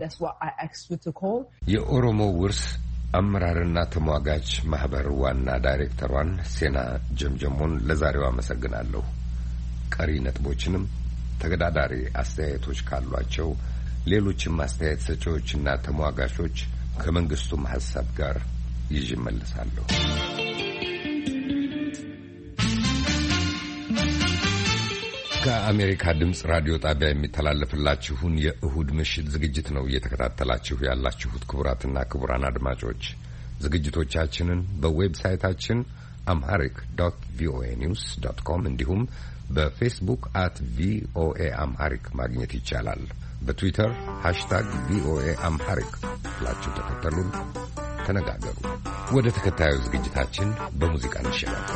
የኦሮሞ ውርስ አመራርና ተሟጋች ማህበር ዋና ዳይሬክተሯን ሴና ጀምጀሞን ለዛሬው አመሰግናለሁ። ቀሪ ነጥቦችንም ተገዳዳሪ አስተያየቶች ካሏቸው ሌሎችም አስተያየት ሰጪዎችና ተሟጋቾች ከመንግስቱም ሐሳብ ጋር ይዤ እመለሳለሁ። ከአሜሪካ ድምጽ ራዲዮ ጣቢያ የሚተላለፍላችሁን የእሁድ ምሽት ዝግጅት ነው እየተከታተላችሁ ያላችሁት። ክቡራትና ክቡራን አድማጮች ዝግጅቶቻችንን በዌብሳይታችን አምሃሪክ ዶት ቪኦኤ ኒውስ ዶት ኮም እንዲሁም በፌስቡክ አት ቪኦኤ አምሃሪክ ማግኘት ይቻላል። በትዊተር ሃሽታግ ቪኦኤ አምሃሪክ ብላችሁ ተከተሉን፣ ተነጋገሩ። ወደ ተከታዩ ዝግጅታችን በሙዚቃ እንሸጋገር።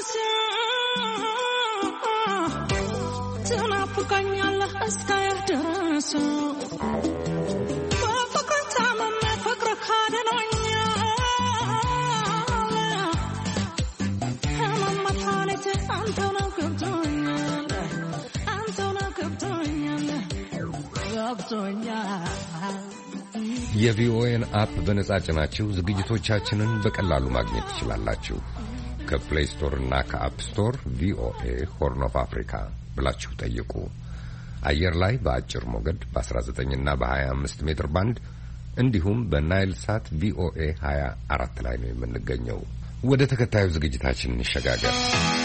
የቪኦኤን አፕ በነጻ ጭናችሁ ዝግጅቶቻችንን በቀላሉ ማግኘት ትችላላችሁ። ከፕሌይ ስቶር እና ከአፕ ስቶር ቪኦኤ ሆርን ኦፍ አፍሪካ ብላችሁ ጠይቁ። አየር ላይ በአጭር ሞገድ በ19 እና በ25 ሜትር ባንድ እንዲሁም በናይል ሳት ቪኦኤ ሀያ አራት ላይ ነው የምንገኘው። ወደ ተከታዩ ዝግጅታችን እንሸጋገር።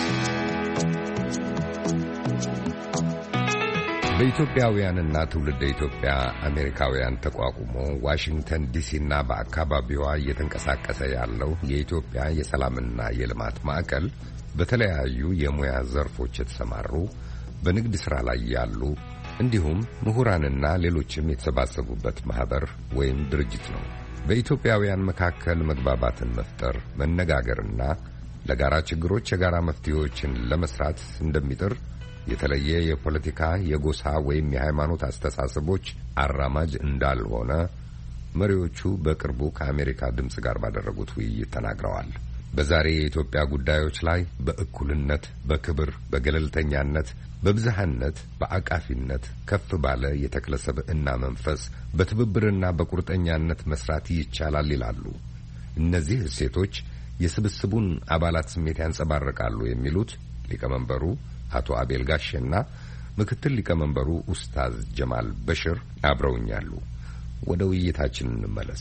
በኢትዮጵያውያንና ትውልደ ኢትዮጵያ አሜሪካውያን ተቋቁሞ ዋሽንግተን ዲሲና በአካባቢዋ እየተንቀሳቀሰ ያለው የኢትዮጵያ የሰላምና የልማት ማዕከል በተለያዩ የሙያ ዘርፎች የተሰማሩ በንግድ ሥራ ላይ ያሉ እንዲሁም ምሁራንና ሌሎችም የተሰባሰቡበት ማህበር ወይም ድርጅት ነው። በኢትዮጵያውያን መካከል መግባባትን መፍጠር፣ መነጋገርና ለጋራ ችግሮች የጋራ መፍትሄዎችን ለመስራት እንደሚጥር የተለየ የፖለቲካ የጎሳ ወይም የሃይማኖት አስተሳሰቦች አራማጅ እንዳልሆነ መሪዎቹ በቅርቡ ከአሜሪካ ድምጽ ጋር ባደረጉት ውይይት ተናግረዋል። በዛሬ የኢትዮጵያ ጉዳዮች ላይ በእኩልነት፣ በክብር፣ በገለልተኛነት፣ በብዝሃነት፣ በአቃፊነት ከፍ ባለ የተክለ ሰብዕና መንፈስ በትብብርና በቁርጠኛነት መስራት ይቻላል ይላሉ። እነዚህ እሴቶች የስብስቡን አባላት ስሜት ያንጸባርቃሉ የሚሉት ሊቀመንበሩ አቶ አቤል ጋሼና ምክትል ሊቀመንበሩ ኡስታዝ ጀማል በሽር አብረውኛሉ። ወደ ውይይታችን እንመለስ።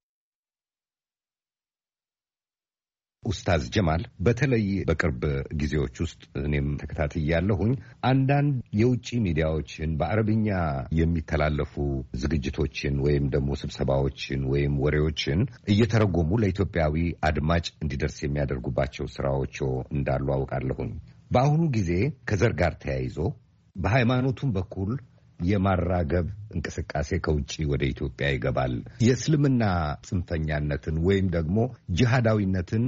ኡስታዝ ጀማል በተለይ በቅርብ ጊዜዎች ውስጥ እኔም ተከታትያለሁኝ አንዳንድ የውጭ ሚዲያዎችን በአረብኛ የሚተላለፉ ዝግጅቶችን ወይም ደግሞ ስብሰባዎችን ወይም ወሬዎችን እየተረጎሙ ለኢትዮጵያዊ አድማጭ እንዲደርስ የሚያደርጉባቸው ስራዎች እንዳሉ አውቃለሁኝ። በአሁኑ ጊዜ ከዘር ጋር ተያይዞ በሃይማኖቱም በኩል የማራገብ እንቅስቃሴ ከውጪ ወደ ኢትዮጵያ ይገባል። የእስልምና ጽንፈኛነትን ወይም ደግሞ ጂሃዳዊነትን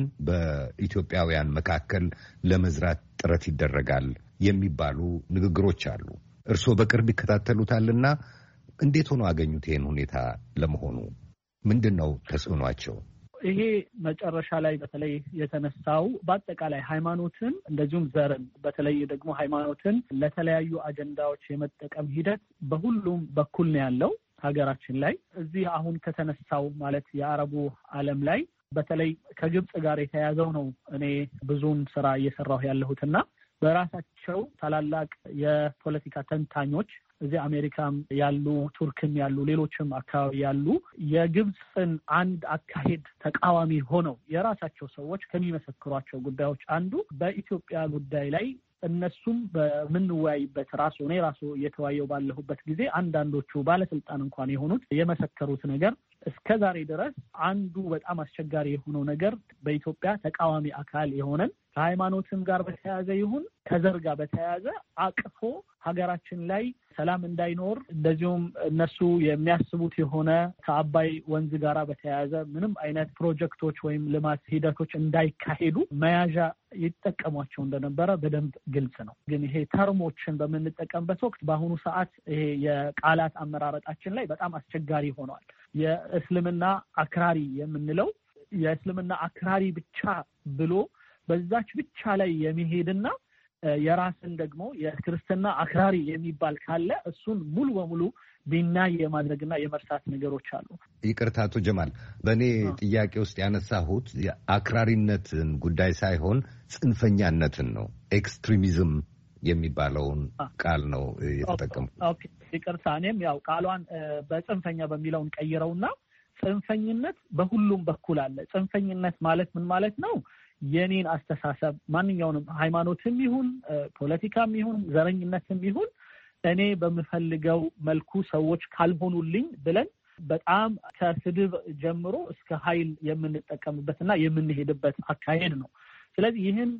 በኢትዮጵያውያን መካከል ለመዝራት ጥረት ይደረጋል የሚባሉ ንግግሮች አሉ። እርስዎ በቅርብ ይከታተሉታልና እንዴት ሆኖ አገኙት? ይህን ሁኔታ ለመሆኑ ምንድን ነው ተጽዕኗቸው? ይሄ መጨረሻ ላይ በተለይ የተነሳው በአጠቃላይ ሃይማኖትን እንደዚሁም ዘርን በተለይ ደግሞ ሃይማኖትን ለተለያዩ አጀንዳዎች የመጠቀም ሂደት በሁሉም በኩል ነው ያለው ሀገራችን ላይ። እዚህ አሁን ከተነሳው ማለት የአረቡ ዓለም ላይ በተለይ ከግብጽ ጋር የተያያዘው ነው እኔ ብዙውን ስራ እየሰራሁ ያለሁትና በራሳቸው ታላላቅ የፖለቲካ ተንታኞች እዚህ አሜሪካም ያሉ ቱርክም ያሉ ሌሎችም አካባቢ ያሉ የግብጽን አንድ አካሄድ ተቃዋሚ ሆነው የራሳቸው ሰዎች ከሚመሰክሯቸው ጉዳዮች አንዱ በኢትዮጵያ ጉዳይ ላይ እነሱም በምንወያይበት ራሱ እኔ ራሱ እየተወያየው ባለሁበት ጊዜ አንዳንዶቹ ባለስልጣን እንኳን የሆኑት የመሰከሩት ነገር እስከ ዛሬ ድረስ አንዱ በጣም አስቸጋሪ የሆነው ነገር በኢትዮጵያ ተቃዋሚ አካል የሆነን ከሃይማኖትም ጋር በተያያዘ ይሁን ከዘር ጋር በተያያዘ አቅፎ ሀገራችን ላይ ሰላም እንዳይኖር እንደዚሁም እነሱ የሚያስቡት የሆነ ከአባይ ወንዝ ጋር በተያያዘ ምንም አይነት ፕሮጀክቶች ወይም ልማት ሂደቶች እንዳይካሄዱ መያዣ ይጠቀሟቸው እንደነበረ በደንብ ግልጽ ነው። ግን ይሄ ተርሞችን በምንጠቀምበት ወቅት በአሁኑ ሰዓት ይሄ የቃላት አመራረጣችን ላይ በጣም አስቸጋሪ ሆኗል። የእስልምና አክራሪ የምንለው የእስልምና አክራሪ ብቻ ብሎ በዛች ብቻ ላይ የሚሄድና የራስን ደግሞ የክርስትና አክራሪ የሚባል ካለ እሱን ሙሉ በሙሉ ቢናይ የማድረግና የመርሳት ነገሮች አሉ። ይቅርታ አቶ ጀማል፣ በእኔ ጥያቄ ውስጥ ያነሳሁት የአክራሪነትን ጉዳይ ሳይሆን ጽንፈኛነትን ነው። ኤክስትሪሚዝም የሚባለውን ቃል ነው የተጠቀምኩት። ኦኬ ይቅርታ፣ እኔም ያው ቃሏን በጽንፈኛ በሚለውን ቀይረውና ጽንፈኝነት በሁሉም በኩል አለ። ጽንፈኝነት ማለት ምን ማለት ነው? የኔን አስተሳሰብ ማንኛውንም ሃይማኖትም ይሁን ፖለቲካም ይሁን ዘረኝነትም ይሁን እኔ በምፈልገው መልኩ ሰዎች ካልሆኑልኝ ብለን በጣም ከስድብ ጀምሮ እስከ ኃይል የምንጠቀምበትና የምንሄድበት አካሄድ ነው። ስለዚህ ይህን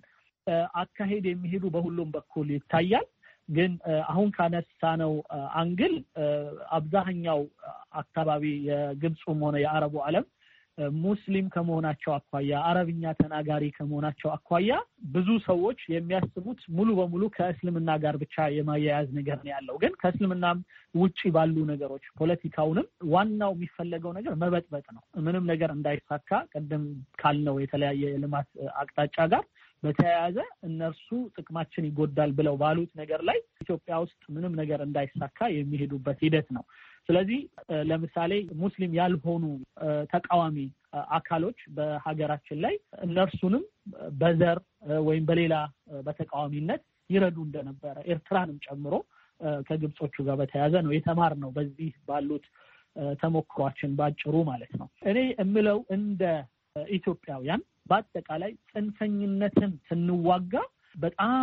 አካሄድ የሚሄዱ በሁሉም በኩል ይታያል። ግን አሁን ካነሳነው አንግል አብዛኛው አካባቢ የግብፁም ሆነ የአረቡ ዓለም ሙስሊም ከመሆናቸው አኳያ አረብኛ ተናጋሪ ከመሆናቸው አኳያ ብዙ ሰዎች የሚያስቡት ሙሉ በሙሉ ከእስልምና ጋር ብቻ የማያያዝ ነገር ነው ያለው። ግን ከእስልምናም ውጪ ባሉ ነገሮች ፖለቲካውንም ዋናው የሚፈለገው ነገር መበጥበጥ ነው። ምንም ነገር እንዳይሳካ ቀደም ካልነው የተለያየ የልማት አቅጣጫ ጋር በተያያዘ እነርሱ ጥቅማችን ይጎዳል ብለው ባሉት ነገር ላይ ኢትዮጵያ ውስጥ ምንም ነገር እንዳይሳካ የሚሄዱበት ሂደት ነው። ስለዚህ ለምሳሌ ሙስሊም ያልሆኑ ተቃዋሚ አካሎች በሀገራችን ላይ እነርሱንም በዘር ወይም በሌላ በተቃዋሚነት ይረዱ እንደነበረ ኤርትራንም ጨምሮ ከግብጾቹ ጋር በተያያዘ ነው የተማርነው በዚህ ባሉት ተሞክሯችን ባጭሩ ማለት ነው። እኔ እምለው እንደ ኢትዮጵያውያን በአጠቃላይ ጽንፈኝነትን ስንዋጋ በጣም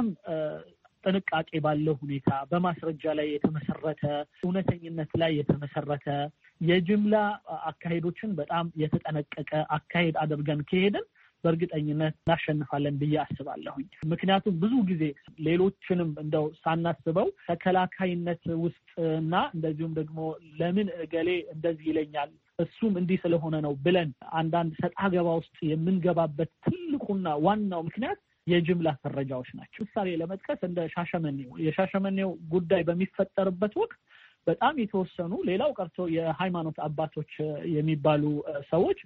ጥንቃቄ ባለው ሁኔታ በማስረጃ ላይ የተመሰረተ እውነተኝነት ላይ የተመሰረተ የጅምላ አካሄዶችን በጣም የተጠነቀቀ አካሄድ አድርገን ከሄድን በእርግጠኝነት እናሸንፋለን ብዬ አስባለሁኝ። ምክንያቱም ብዙ ጊዜ ሌሎችንም እንደው ሳናስበው ተከላካይነት ውስጥ እና እንደዚሁም ደግሞ ለምን እገሌ እንደዚህ ይለኛል እሱም እንዲህ ስለሆነ ነው ብለን አንዳንድ ሰጣ ገባ ውስጥ የምንገባበት ትልቁና ዋናው ምክንያት የጅምላ ፍረጃዎች ናቸው። ምሳሌ ለመጥቀስ እንደ ሻሸመኔው የሻሸመኔው ጉዳይ በሚፈጠርበት ወቅት በጣም የተወሰኑ ሌላው ቀርቶ የሃይማኖት አባቶች የሚባሉ ሰዎች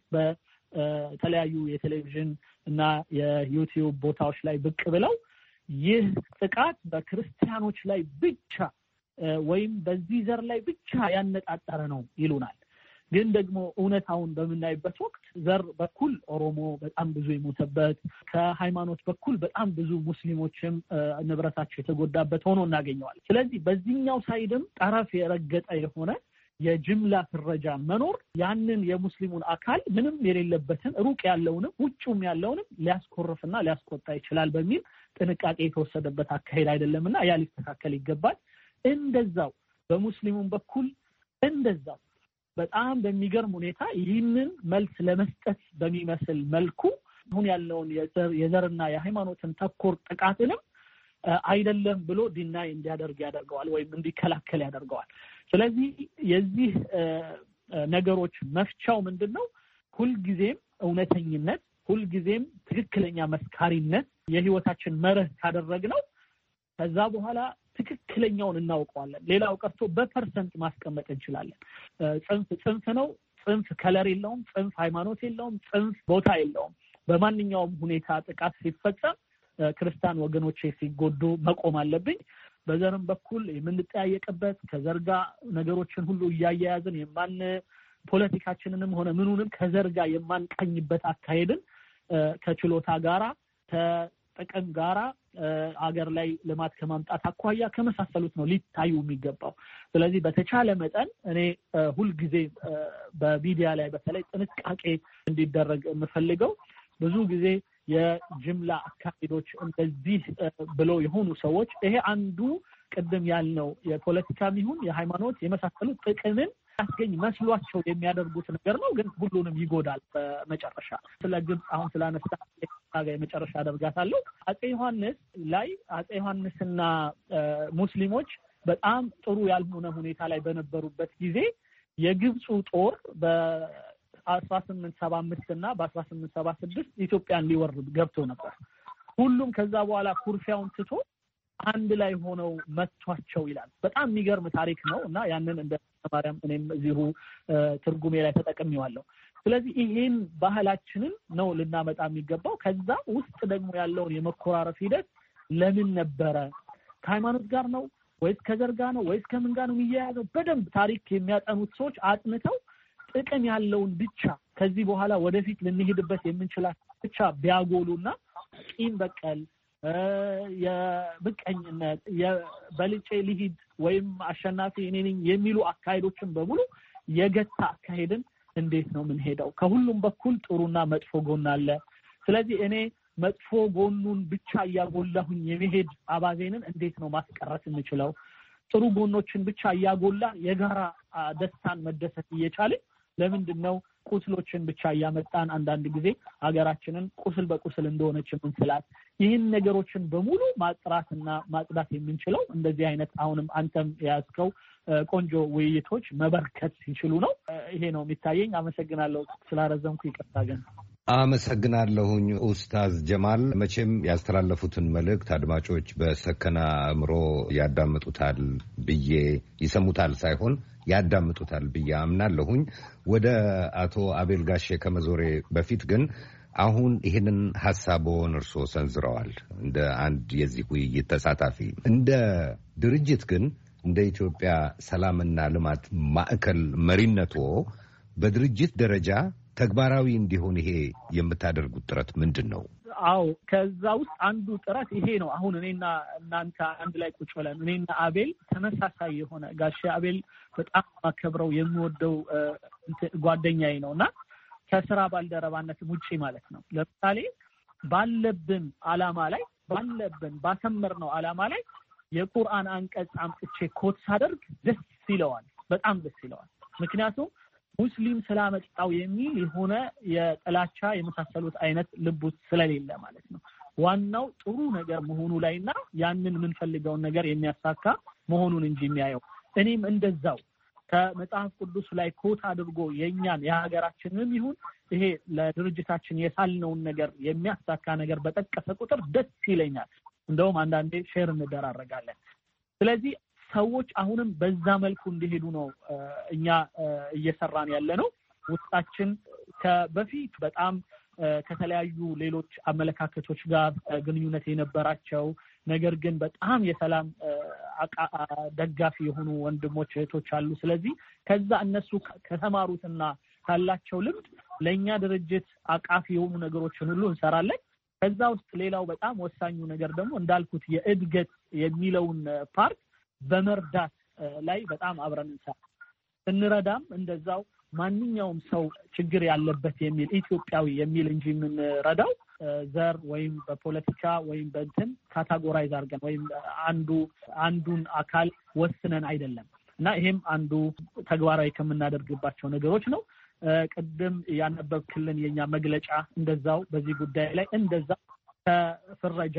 በተለያዩ የቴሌቪዥን እና የዩቲዩብ ቦታዎች ላይ ብቅ ብለው ይህ ጥቃት በክርስቲያኖች ላይ ብቻ ወይም በዚህ ዘር ላይ ብቻ ያነጣጠረ ነው ይሉናል። ግን ደግሞ እውነታውን በምናይበት ወቅት ዘር በኩል ኦሮሞ በጣም ብዙ የሞተበት ከሃይማኖት በኩል በጣም ብዙ ሙስሊሞችም ንብረታቸው የተጎዳበት ሆኖ እናገኘዋለን። ስለዚህ በዚህኛው ሳይድም ጠረፍ የረገጠ የሆነ የጅምላ ፍረጃ መኖር ያንን የሙስሊሙን አካል ምንም የሌለበትን ሩቅ ያለውንም ውጭም ያለውንም ሊያስኮርፍና ሊያስቆጣ ይችላል በሚል ጥንቃቄ የተወሰደበት አካሄድ አይደለምና ያ ሊስተካከል ይገባል። እንደዛው በሙስሊሙም በኩል እንደዛው በጣም በሚገርም ሁኔታ ይህንን መልስ ለመስጠት በሚመስል መልኩ አሁን ያለውን የዘርና የሃይማኖትን ተኮር ጥቃትንም አይደለም ብሎ ዲናይ እንዲያደርግ ያደርገዋል ወይም እንዲከላከል ያደርገዋል። ስለዚህ የዚህ ነገሮች መፍቻው ምንድነው? ሁልጊዜም እውነተኝነት፣ ሁልጊዜም ትክክለኛ መስካሪነት የህይወታችን መርህ ካደረግነው ከዛ በኋላ ትክክለኛውን እናውቀዋለን። ሌላው ቀርቶ በፐርሰንት ማስቀመጥ እንችላለን። ጽንፍ ጽንፍ ነው። ጽንፍ ከለር የለውም። ጽንፍ ሃይማኖት የለውም። ጽንፍ ቦታ የለውም። በማንኛውም ሁኔታ ጥቃት ሲፈጸም ክርስቲያን ወገኖቼ ሲጎዱ መቆም አለብኝ። በዘርም በኩል የምንጠያየቅበት ከዘርጋ ነገሮችን ሁሉ እያያያዝን የማን ፖለቲካችንንም ሆነ ምኑንም ከዘርጋ የማንቀኝበት አካሄድን ከችሎታ ጋራ ከጥቅም ጋራ አገር ላይ ልማት ከማምጣት አኳያ ከመሳሰሉት ነው ሊታዩ የሚገባው። ስለዚህ በተቻለ መጠን እኔ ሁልጊዜ በሚዲያ ላይ በተለይ ጥንቃቄ እንዲደረግ የምፈልገው ብዙ ጊዜ የጅምላ አካሄዶች እንደዚህ ብለው የሆኑ ሰዎች ይሄ አንዱ ቅድም ያልነው የፖለቲካም ይሁን የሃይማኖት የመሳሰሉት ጥቅምን ያስገኝ መስሏቸው የሚያደርጉት ነገር ነው። ግን ሁሉንም ይጎዳል በመጨረሻ። ስለ ግብጽ አሁን ስላነሳ ታጋይ መጨረሻ አደርጋታለሁ። አጼ ዮሐንስ ላይ አጼ ዮሐንስና ሙስሊሞች በጣም ጥሩ ያልሆነ ሁኔታ ላይ በነበሩበት ጊዜ የግብፁ ጦር በአስራ ስምንት ሰባ አምስት እና በአስራ ስምንት ሰባ ስድስት ኢትዮጵያን ሊወር ገብቶ ነበር። ሁሉም ከዛ በኋላ ኩርፊያውን ትቶ አንድ ላይ ሆነው መቷቸው ይላል። በጣም የሚገርም ታሪክ ነው እና ያንን እንደ ማርያም እኔም እዚሁ ትርጉሜ ላይ ተጠቅሜዋለሁ። ስለዚህ ይሄን ባህላችንን ነው ልናመጣ የሚገባው። ከዛ ውስጥ ደግሞ ያለውን የመኮራረፍ ሂደት ለምን ነበረ? ከሃይማኖት ጋር ነው ወይስ ከዘር ጋር ነው ወይስ ከምን ጋር ነው የሚያያዘው? በደንብ ታሪክ የሚያጠኑት ሰዎች አጥንተው ጥቅም ያለውን ብቻ ከዚህ በኋላ ወደፊት ልንሄድበት የምንችላት ብቻ ቢያጎሉና ቂም በቀል የብቀኝነት የበልጬ ሊሂድ ወይም አሸናፊ እኔ ነኝ የሚሉ አካሄዶችን በሙሉ የገታ አካሄድን እንዴት ነው ምን ሄደው? ከሁሉም በኩል ጥሩና መጥፎ ጎን አለ። ስለዚህ እኔ መጥፎ ጎኑን ብቻ እያጎላሁኝ የመሄድ አባዜንን እንዴት ነው ማስቀረት የምችለው? ጥሩ ጎኖችን ብቻ እያጎላ የጋራ ደስታን መደሰት እየቻለ ለምንድን ነው ቁስሎችን ብቻ ያመጣን አንዳንድ ጊዜ ሀገራችንን ቁስል በቁስል እንደሆነች እንስላት ይህን ነገሮችን በሙሉ ማጥራትና ማጽዳት የምንችለው እንደዚህ አይነት አሁንም አንተም ያስከው ቆንጆ ውይይቶች መበርከት ሲችሉ ነው። ይሄ ነው የሚታየኝ። አመሰግናለሁ። ስላረዘምኩ ይቅርታ ግን አመሰግናለሁኝ ኡስታዝ ጀማል። መቼም ያስተላለፉትን መልእክት አድማጮች በሰከና አእምሮ ያዳምጡታል ብዬ ይሰሙታል ሳይሆን ያዳምጡታል ብዬ አምናለሁኝ። ወደ አቶ አቤል ጋሼ ከመዞሬ በፊት ግን አሁን ይህንን ሐሳቦን እርስዎ ሰንዝረዋል እንደ አንድ የዚህ ውይይት ተሳታፊ። እንደ ድርጅት ግን እንደ ኢትዮጵያ ሰላምና ልማት ማዕከል መሪነቶ በድርጅት ደረጃ ተግባራዊ እንዲሆን ይሄ የምታደርጉት ጥረት ምንድን ነው? አዎ ከዛ ውስጥ አንዱ ጥረት ይሄ ነው። አሁን እኔና እናንተ አንድ ላይ ቁጭ ብለን እኔና አቤል ተመሳሳይ የሆነ ጋሼ አቤል በጣም ማከብረው የሚወደው ጓደኛዬ ነውና ከስራ ባልደረባነት ውጪ ማለት ነው። ለምሳሌ ባለብን አላማ ላይ ባለብን ባሰመርነው አላማ ላይ የቁርአን አንቀጽ አምጥቼ ኮት ሳደርግ ደስ ይለዋል፣ በጣም ደስ ይለዋል። ምክንያቱም ሙስሊም ስላመጣው የሚል የሆነ የጥላቻ የመሳሰሉት አይነት ልብ ውስጥ ስለሌለ ማለት ነው። ዋናው ጥሩ ነገር መሆኑ ላይና ያንን የምንፈልገውን ነገር የሚያሳካ መሆኑን እንጂ የሚያየው እኔም እንደዛው ከመጽሐፍ ቅዱስ ላይ ኮት አድርጎ የኛን የሀገራችንንም ይሁን ይሄ ለድርጅታችን የሳልነውን ነገር የሚያሳካ ነገር በጠቀሰ ቁጥር ደስ ይለኛል። እንደውም አንዳንዴ ሼር እንደራረጋለን። ስለዚህ ሰዎች አሁንም በዛ መልኩ እንዲሄዱ ነው እኛ እየሰራን ያለ ነው። ውስጣችን ከበፊት በጣም ከተለያዩ ሌሎች አመለካከቶች ጋር ግንኙነት የነበራቸው ነገር ግን በጣም የሰላም ደጋፊ የሆኑ ወንድሞች እህቶች አሉ። ስለዚህ ከዛ እነሱ ከተማሩትና ካላቸው ልምድ ለእኛ ድርጅት አቃፊ የሆኑ ነገሮችን ሁሉ እንሰራለን። ከዛ ውስጥ ሌላው በጣም ወሳኙ ነገር ደግሞ እንዳልኩት የእድገት የሚለውን ፓርት በመርዳት ላይ በጣም አብረን እንሰራለን። እንረዳም እንደዛው ማንኛውም ሰው ችግር ያለበት የሚል ኢትዮጵያዊ የሚል እንጂ የምንረዳው ዘር ወይም በፖለቲካ ወይም በእንትን ካታጎራይዝ አድርገን ወይም አንዱ አንዱን አካል ወስነን አይደለም እና ይሄም አንዱ ተግባራዊ ከምናደርግባቸው ነገሮች ነው። ቅድም ያነበብክልን የኛ መግለጫ እንደዛው በዚህ ጉዳይ ላይ እንደዛው ከፍረጃ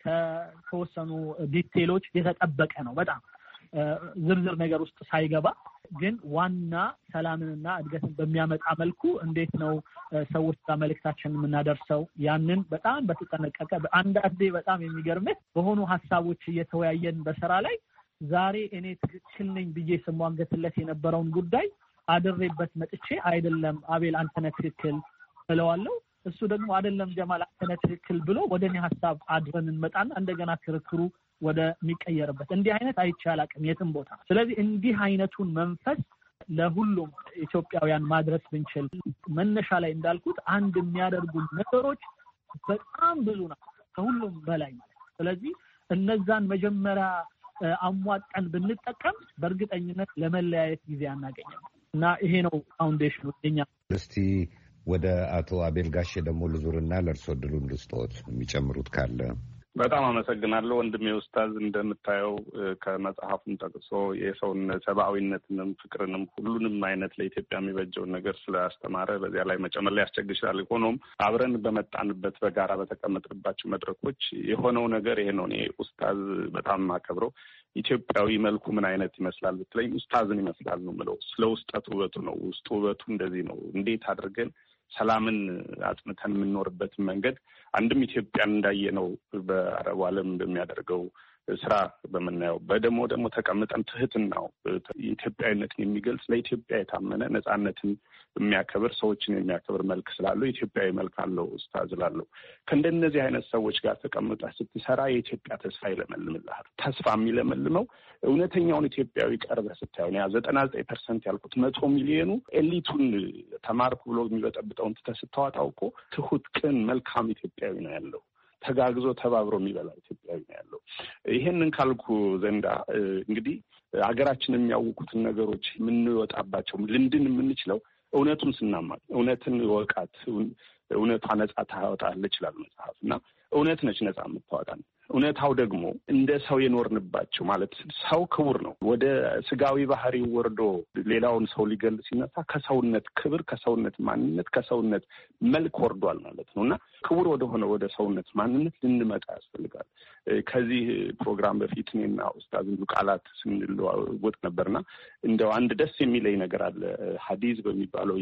ከተወሰኑ ዲቴሎች የተጠበቀ ነው። በጣም ዝርዝር ነገር ውስጥ ሳይገባ ግን ዋና ሰላምንና እድገትን በሚያመጣ መልኩ እንዴት ነው ሰዎች ጋር መልእክታችንን የምናደርሰው ያንን በጣም በተጠነቀቀ አንዳንዴ በጣም የሚገርምህ በሆኑ ሀሳቦች እየተወያየን በስራ ላይ ዛሬ እኔ ትክክል ነኝ ብዬ ስሟገትለት የነበረውን ጉዳይ አድሬበት መጥቼ አይደለም አቤል አንተ ነህ ትክክል እለዋለሁ። እሱ ደግሞ አይደለም ጀማል አንተ ነህ ትክክል ብሎ ወደኔ ሀሳብ አድረን እንመጣና እንደገና ክርክሩ ወደ የሚቀየርበት እንዲህ አይነት አይቻል አቅም የትም ቦታ። ስለዚህ እንዲህ አይነቱን መንፈስ ለሁሉም ኢትዮጵያውያን ማድረስ ብንችል መነሻ ላይ እንዳልኩት አንድ የሚያደርጉ ነገሮች በጣም ብዙ ናቸው ከሁሉም በላይ ማለት። ስለዚህ እነዛን መጀመሪያ አሟጠን ብንጠቀም በእርግጠኝነት ለመለያየት ጊዜ አናገኝም እና ይሄ ነው ፋውንዴሽኑ የኛ። እስቲ ወደ አቶ አቤል ጋሼ ደግሞ ልዙርና ለእርሶ ድሉን ልስጦት የሚጨምሩት ካለ። በጣም አመሰግናለሁ ወንድሜ ኡስታዝ። እንደምታየው ከመጽሐፉም ጠቅሶ የሰውን ሰብአዊነትንም ፍቅርንም ሁሉንም አይነት ለኢትዮጵያ የሚበጀውን ነገር ስላስተማረ በዚያ ላይ መጨመር ላይ ያስቸግር ይችላል። ሆኖም አብረን በመጣንበት በጋራ በተቀመጥንባቸው መድረኮች የሆነው ነገር ይሄ ነው። እኔ ኡስታዝ በጣም አከብረው ኢትዮጵያዊ መልኩ ምን አይነት ይመስላል ብትለኝ ኡስታዝን ይመስላል ነው የምለው። ስለ ውስጠት ውበቱ ነው። ውስጡ ውበቱ እንደዚህ ነው። እንዴት አድርገን ሰላምን አጽንተን የምንኖርበትን መንገድ አንድም ኢትዮጵያን እንዳየነው በአረቡ ዓለም በሚያደርገው ስራ በመናየው በደሞ ደግሞ ተቀምጠን ትህትናው ኢትዮጵያዊነትን የሚገልጽ ለኢትዮጵያ የታመነ ነጻነትን የሚያከብር ሰዎችን የሚያከብር መልክ ስላለው ኢትዮጵያዊ መልክ አለው ኡስታዝ ላለው ከእንደነዚህ አይነት ሰዎች ጋር ተቀምጠህ ስትሰራ የኢትዮጵያ ተስፋ ይለመልምልሃል። ተስፋ የሚለመልመው እውነተኛውን ኢትዮጵያዊ ቀርበህ ስታየው ነው። ያ ዘጠና ዘጠኝ ፐርሰንት ያልኩት መቶ ሚሊዮኑ ኤሊቱን ተማርኩ ብሎ የሚበጠብጠውን ትተህ ስታወጣው እኮ ትሁት፣ ቅን፣ መልካም ኢትዮጵያዊ ነው ያለው። ተጋግዞ ተባብሮ የሚበላ ኢትዮጵያዊ ነው ያለው። ይሄንን ካልኩ ዘንዳ እንግዲህ ሀገራችን የሚያውቁትን ነገሮች የምንወጣባቸው ልንድን የምንችለው እውነቱን ስናማቅ እውነትን ወቃት እውነቷ ነጻ ታወጣለች ይላል መጽሐፍ እና እውነት ነች ነጻ የምታወጣን። እውነታው ደግሞ እንደ ሰው የኖርንባቸው ማለት ሰው ክቡር ነው። ወደ ስጋዊ ባህሪ ወርዶ ሌላውን ሰው ሊገል ሲነሳ ከሰውነት ክብር፣ ከሰውነት ማንነት፣ ከሰውነት መልክ ወርዷል ማለት ነው እና ክቡር ወደሆነ ወደ ሰውነት ማንነት ልንመጣ ያስፈልጋል። ከዚህ ፕሮግራም በፊት እኔና ኡስታዝ ብዙ ቃላት ስንለዋወጥ ነበርና እንደው አንድ ደስ የሚለኝ ነገር አለ። ሐዲስ በሚባለው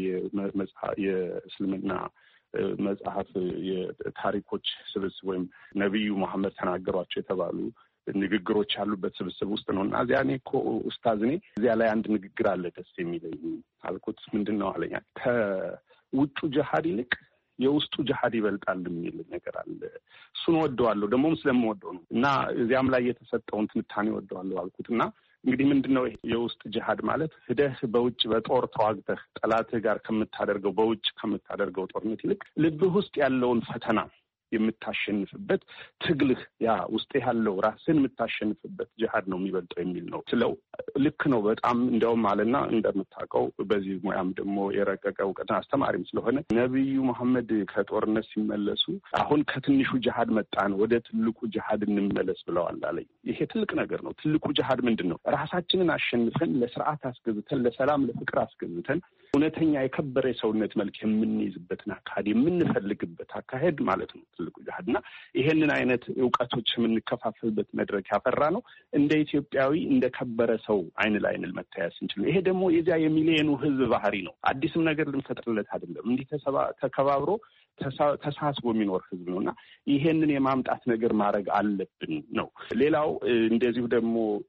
የእስልምና መጽሐፍ የታሪኮች ስብስብ ወይም ነቢዩ መሐመድ ተናገሯቸው የተባሉ ንግግሮች ያሉበት ስብስብ ውስጥ ነው እና እዚያ እኔ እኮ ኡስታዝ እኔ እዚያ ላይ አንድ ንግግር አለ ደስ የሚለኝ አልኩት። ምንድን ነው አለኛ። ከውጩ ጅሃድ ይልቅ የውስጡ ጅሃድ ይበልጣል የሚል ነገር አለ። እሱን ወደዋለሁ ደግሞም ስለምወደው ነው እና እዚያም ላይ የተሰጠውን ትንታኔ ወደዋለሁ አልኩት እና እንግዲህ ምንድነው የውስጥ ጅሃድ ማለት ሂደህ በውጭ በጦር ተዋግተህ ጠላትህ ጋር ከምታደርገው በውጭ ከምታደርገው ጦርነት ይልቅ ልብህ ውስጥ ያለውን ፈተና የምታሸንፍበት ትግልህ ያ ውስጥ ያለው ራስን የምታሸንፍበት ጅሃድ ነው የሚበልጠው የሚል ነው ስለው ልክ ነው በጣም እንደውም አለና እንደምታውቀው በዚህ ሙያም ደግሞ የረቀቀ እውቀት አስተማሪም ስለሆነ ነቢዩ መሐመድ ከጦርነት ሲመለሱ አሁን ከትንሹ ጅሃድ መጣን ወደ ትልቁ ጅሃድ እንመለስ ብለዋል አለኝ። ይሄ ትልቅ ነገር ነው። ትልቁ ጅሃድ ምንድን ነው? ራሳችንን አሸንፈን ለስርዓት አስገዝተን ለሰላም ለፍቅር አስገዝተን እውነተኛ የከበረ የሰውነት መልክ የምንይዝበትን አካሄድ የምንፈልግበት አካሄድ ማለት ነው ትልቁ ጅሃድ እና ይሄንን አይነት እውቀቶች የምንከፋፈልበት መድረክ ያፈራ ነው። እንደ ኢትዮጵያዊ እንደ ከበረ ሰው አይን ላይ አይን መታየት እንችላለን። ይሄ ደግሞ የዚያ የሚሊዮኑ ህዝብ ባህሪ ነው። አዲስም ነገር ልንፈጥርለት አይደለም። እንዲህ ተከባብሮ ተሳስቦ የሚኖር ህዝብ ነውና ይሄንን የማምጣት ነገር ማድረግ አለብን ነው። ሌላው እንደዚሁ ደግሞ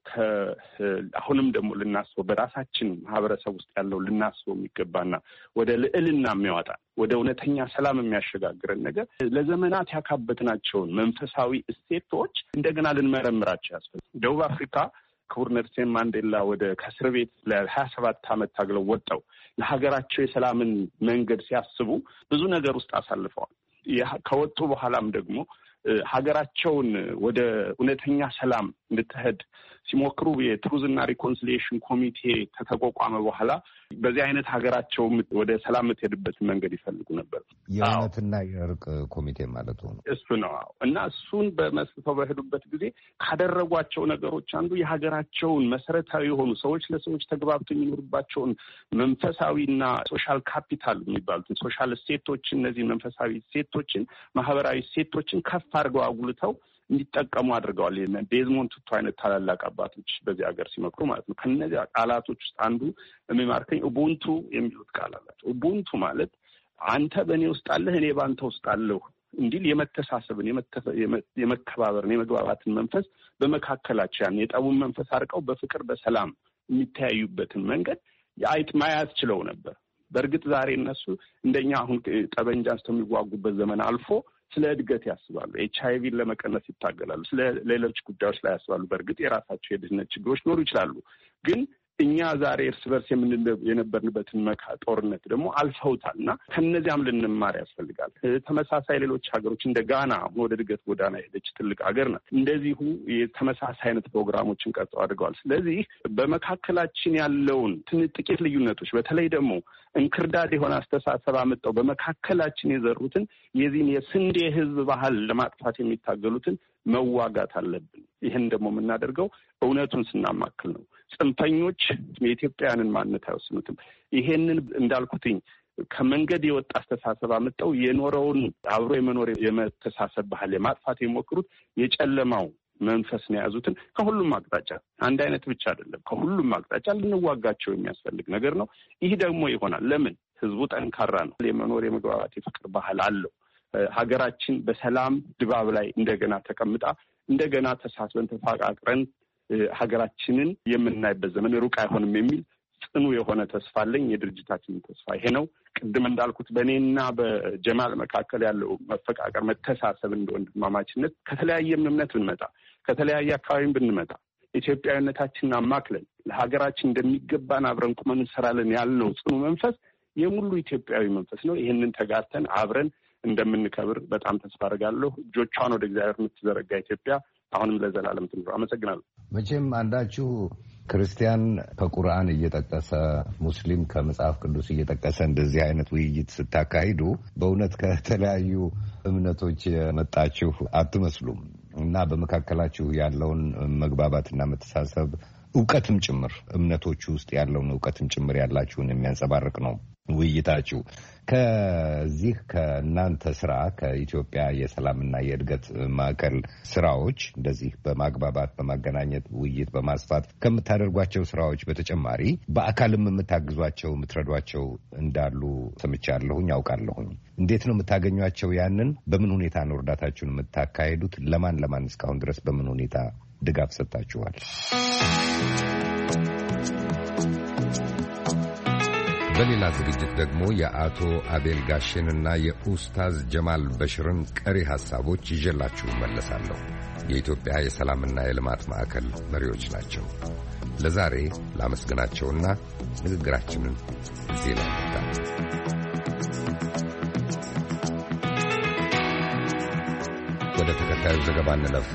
አሁንም ደግሞ ልናስበው በራሳችን ማህበረሰብ ውስጥ ያለው ልናስበው የሚገባና ወደ ልዕልና የሚያወጣ ወደ እውነተኛ ሰላም የሚያሸጋግረን ነገር ለዘመናት ያካበትናቸውን መንፈሳዊ እሴቶች እንደገና ልንመረምራቸው ያስፈልጋል። ደቡብ አፍሪካ ክቡር ኔልሰን ማንዴላ ወደ ከእስር ቤት ለሀያ ሰባት ዓመት ታግለው ወጣው ለሀገራቸው የሰላምን መንገድ ሲያስቡ ብዙ ነገር ውስጥ አሳልፈዋል። ከወጡ በኋላም ደግሞ ሀገራቸውን ወደ እውነተኛ ሰላም እንድትሄድ ሲሞክሩ የትሩዝና ሪኮንሲሊዬሽን ኮሚቴ ከተቋቋመ በኋላ በዚህ አይነት ሀገራቸው ወደ ሰላም የምትሄድበትን መንገድ ይፈልጉ ነበር። የእውነትና የእርቅ ኮሚቴ ማለት ነው እሱ ነው እና እሱን በመስርተው በሄዱበት ጊዜ ካደረጓቸው ነገሮች አንዱ የሀገራቸውን መሰረታዊ የሆኑ ሰዎች ለሰዎች ተግባብተው የሚኖሩባቸውን መንፈሳዊና ሶሻል ካፒታል የሚባሉትን ሶሻል እሴቶችን እነዚህ መንፈሳዊ እሴቶችን ማህበራዊ እሴቶችን ከፍ አድርገው አጉልተው እንዲጠቀሙ አድርገዋል። ዴዝሞንድ ቱቱ አይነት ታላላቅ አባቶች በዚህ ሀገር ሲመክሩ ማለት ነው። ከነዚህ ቃላቶች ውስጥ አንዱ የሚማርከኝ ኡቡንቱ የሚሉት ቃል አላቸው። ኡቡንቱ ማለት አንተ በእኔ ውስጥ አለህ እኔ በአንተ ውስጥ አለሁ እንዲል የመተሳሰብን የመከባበርን የመግባባትን መንፈስ በመካከላቸው ያን የጠቡን መንፈስ አርቀው በፍቅር በሰላም የሚተያዩበትን መንገድ አይጥ ማያዝ ችለው ነበር። በእርግጥ ዛሬ እነሱ እንደኛ አሁን ጠበንጃ አንስተው የሚዋጉበት ዘመን አልፎ ስለ እድገት ያስባሉ። ኤች አይ ቪን ለመቀነስ ይታገላሉ። ስለ ሌሎች ጉዳዮች ላይ ያስባሉ። በእርግጥ የራሳቸው የድህነት ችግሮች ኖሩ ይችላሉ። ግን እኛ ዛሬ እርስ በርስ የነበርንበትን መካ ጦርነት ደግሞ አልፈውታል እና ከነዚያም ልንማር ያስፈልጋል። ተመሳሳይ ሌሎች ሀገሮች እንደ ጋና አሁን ወደ እድገት ጎዳና ሄደች ትልቅ ሀገር ናት። እንደዚሁ የተመሳሳይ አይነት ፕሮግራሞችን ቀርጸው አድርገዋል። ስለዚህ በመካከላችን ያለውን ጥቂት ልዩነቶች በተለይ ደግሞ እንክርዳድ የሆነ አስተሳሰብ አመጣው በመካከላችን የዘሩትን የዚህን የስንዴ ህዝብ ባህል ለማጥፋት የሚታገሉትን መዋጋት አለብን። ይህን ደግሞ የምናደርገው እውነቱን ስናማክል ነው። ጽንፈኞች የኢትዮጵያውያንን ማንነት አይወስኑትም። ይሄንን እንዳልኩትኝ ከመንገድ የወጣ አስተሳሰብ አመጣው የኖረውን አብሮ የመኖር የመተሳሰብ ባህል የማጥፋት የሞክሩት የጨለማው መንፈስ ነው የያዙትን ከሁሉም አቅጣጫ አንድ አይነት ብቻ አይደለም፣ ከሁሉም አቅጣጫ ልንዋጋቸው የሚያስፈልግ ነገር ነው። ይህ ደግሞ ይሆናል። ለምን? ህዝቡ ጠንካራ ነው። የመኖር የመግባባት የፍቅር ባህል አለው። ሀገራችን በሰላም ድባብ ላይ እንደገና ተቀምጣ እንደገና ተሳስበን ተፋቃቅረን ሀገራችንን የምናይበት ዘመን ሩቅ አይሆንም የሚል ጽኑ የሆነ ተስፋ አለኝ። የድርጅታችን ተስፋ ይሄ ነው። ቅድም እንዳልኩት በእኔና በጀማል መካከል ያለው መፈቃቀር፣ መተሳሰብ እንደ ወንድማማችነት ከተለያየም እምነት ብንመጣ ከተለያየ አካባቢም ብንመጣ ኢትዮጵያዊነታችንን አማክለን ለሀገራችን እንደሚገባን አብረን ቁመን እንሰራለን ያልነው ጽኑ መንፈስ የሙሉ ኢትዮጵያዊ መንፈስ ነው። ይህንን ተጋርተን አብረን እንደምንከብር በጣም ተስፋ አደርጋለሁ። እጆቿን ወደ እግዚአብሔር የምትዘረጋ ኢትዮጵያ አሁንም ለዘላለም ትኑር። አመሰግናለሁ። መቼም አንዳችሁ ክርስቲያን ከቁርአን እየጠቀሰ ሙስሊም ከመጽሐፍ ቅዱስ እየጠቀሰ እንደዚህ አይነት ውይይት ስታካሂዱ በእውነት ከተለያዩ እምነቶች የመጣችሁ አትመስሉም። እና በመካከላችሁ ያለውን መግባባትና መተሳሰብ ዕውቀትም ጭምር እምነቶቹ ውስጥ ያለውን ዕውቀትም ጭምር ያላችሁን የሚያንጸባርቅ ነው ውይይታችሁ። ከዚህ ከእናንተ ስራ ከኢትዮጵያ የሰላምና የእድገት ማዕከል ስራዎች እንደዚህ በማግባባት በማገናኘት ውይይት በማስፋት ከምታደርጓቸው ስራዎች በተጨማሪ በአካልም የምታግዟቸው የምትረዷቸው እንዳሉ ሰምቻለሁኝ ያውቃለሁኝ። እንዴት ነው የምታገኟቸው? ያንን በምን ሁኔታ ነው እርዳታችሁን የምታካሄዱት? ለማን ለማን እስካሁን ድረስ በምን ሁኔታ ድጋፍ ሰጥታችኋል? በሌላ ዝግጅት ደግሞ የአቶ አቤል ጋሼንና የኡስታዝ ጀማል በሽርን ቀሪ ሐሳቦች ይዤላችሁ መለሳለሁ። የኢትዮጵያ የሰላምና የልማት ማዕከል መሪዎች ናቸው። ለዛሬ ላመስግናቸውና ንግግራችንን እዚህ ላይ እንታ ወደ ተከታዩ ዘገባ እንለፍ።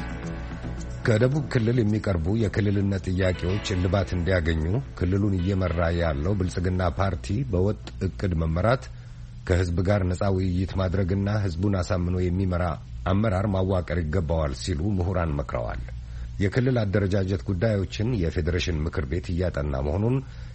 ከደቡብ ክልል የሚቀርቡ የክልልነት ጥያቄዎች እልባት እንዲያገኙ ክልሉን እየመራ ያለው ብልጽግና ፓርቲ በወጥ እቅድ መመራት ከህዝብ ጋር ነፃ ውይይት ማድረግና ህዝቡን አሳምኖ የሚመራ አመራር ማዋቀር ይገባዋል ሲሉ ምሁራን መክረዋል። የክልል አደረጃጀት ጉዳዮችን የፌዴሬሽን ምክር ቤት እያጠና መሆኑን